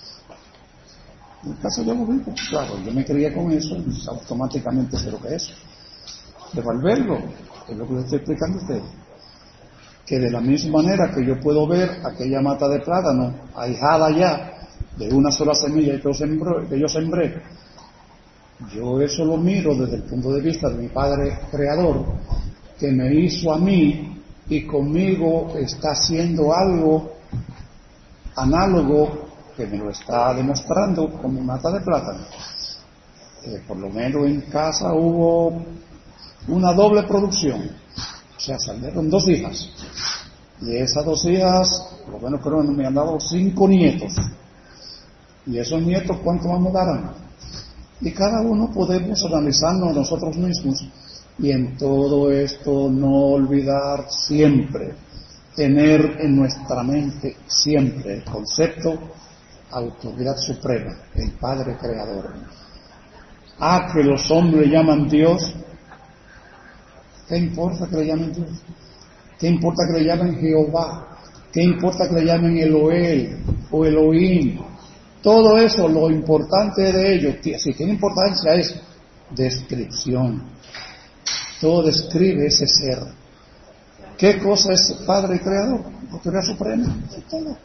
En el caso yo lo vivo, claro, yo me crié con eso y automáticamente sé lo que es. Pero al verlo, es lo que les estoy explicando a ustedes, que de la misma manera que yo puedo ver aquella mata de plátano ahijada ya de una sola semilla que yo sembré, yo eso lo miro desde el punto de vista de mi Padre Creador, que me hizo a mí y conmigo está haciendo algo análogo, que me lo está demostrando con mi mata de plátano. Por lo menos en casa hubo una doble producción, o sea, salieron 2 hijas, y esas 2 hijas, por lo menos creo que me han dado 5 nietos, y esos nietos, ¿cuánto más me darán? Y cada uno podemos analizarnos nosotros mismos, y en todo esto no olvidar siempre, tener en nuestra mente siempre el concepto autoridad suprema, el Padre Creador. Que los hombres le llaman Dios. ¿Qué importa que le llamen Dios? ¿Qué importa que le llamen Jehová? ¿Qué importa que le llamen Eloel o Elohim? Todo eso, lo importante de ello, si tiene importancia, es descripción. Todo describe ese ser. ¿Qué cosa es Padre Creador? Autoridad suprema. Es todo.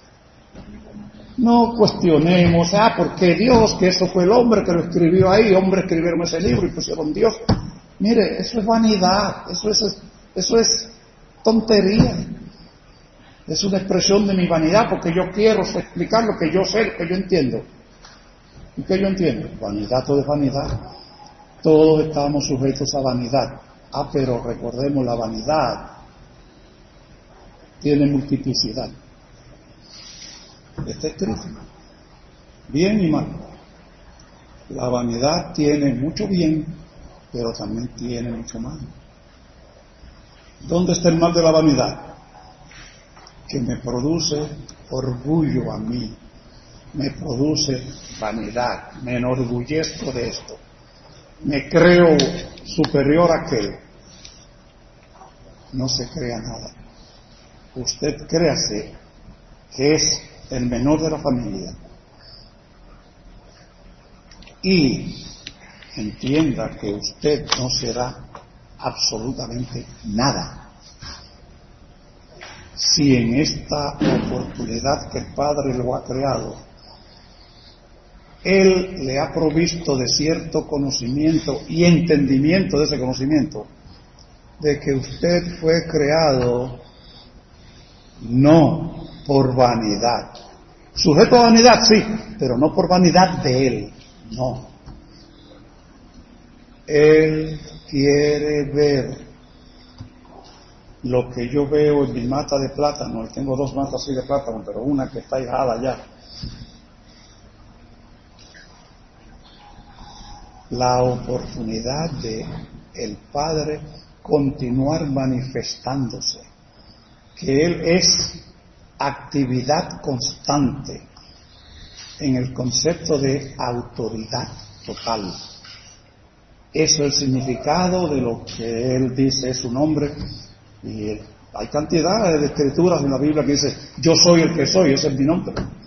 No cuestionemos, porque Dios, que eso fue el hombre que lo escribió ahí, hombres escribieron ese libro y pusieron Dios. Mire, eso es vanidad, eso es tontería. Es una expresión de mi vanidad, porque yo quiero explicar lo que yo sé, lo que yo entiendo. ¿Y qué yo entiendo? Vanidad, todo es vanidad. Todos estamos sujetos a vanidad. Pero recordemos, la vanidad tiene multiplicidad. Está escrito, bien y mal. La vanidad tiene mucho bien, pero también tiene mucho mal. ¿Dónde está el mal de la vanidad? Que me produce orgullo a mí, me produce vanidad, me enorgullezco de esto, me creo superior a aquel. No se crea nada. Usted créase que es el menor de la familia, y entienda que usted no será absolutamente nada si en esta oportunidad que el Padre lo ha creado, Él le ha provisto de cierto conocimiento y entendimiento de ese conocimiento, de que usted fue creado no por vanidad. Sujeto a vanidad, sí, pero no por vanidad de Él, no. Él quiere ver lo que yo veo en mi mata de plátano, y tengo 2 matas así de plátano, pero una que está hijada ya. La oportunidad de el Padre continuar manifestándose, que Él es actividad constante en el concepto de autoridad total. Eso es el significado de lo que Él dice es su nombre, y Hay cantidad de escrituras en la Biblia que dice, yo soy el que soy, ese es mi nombre.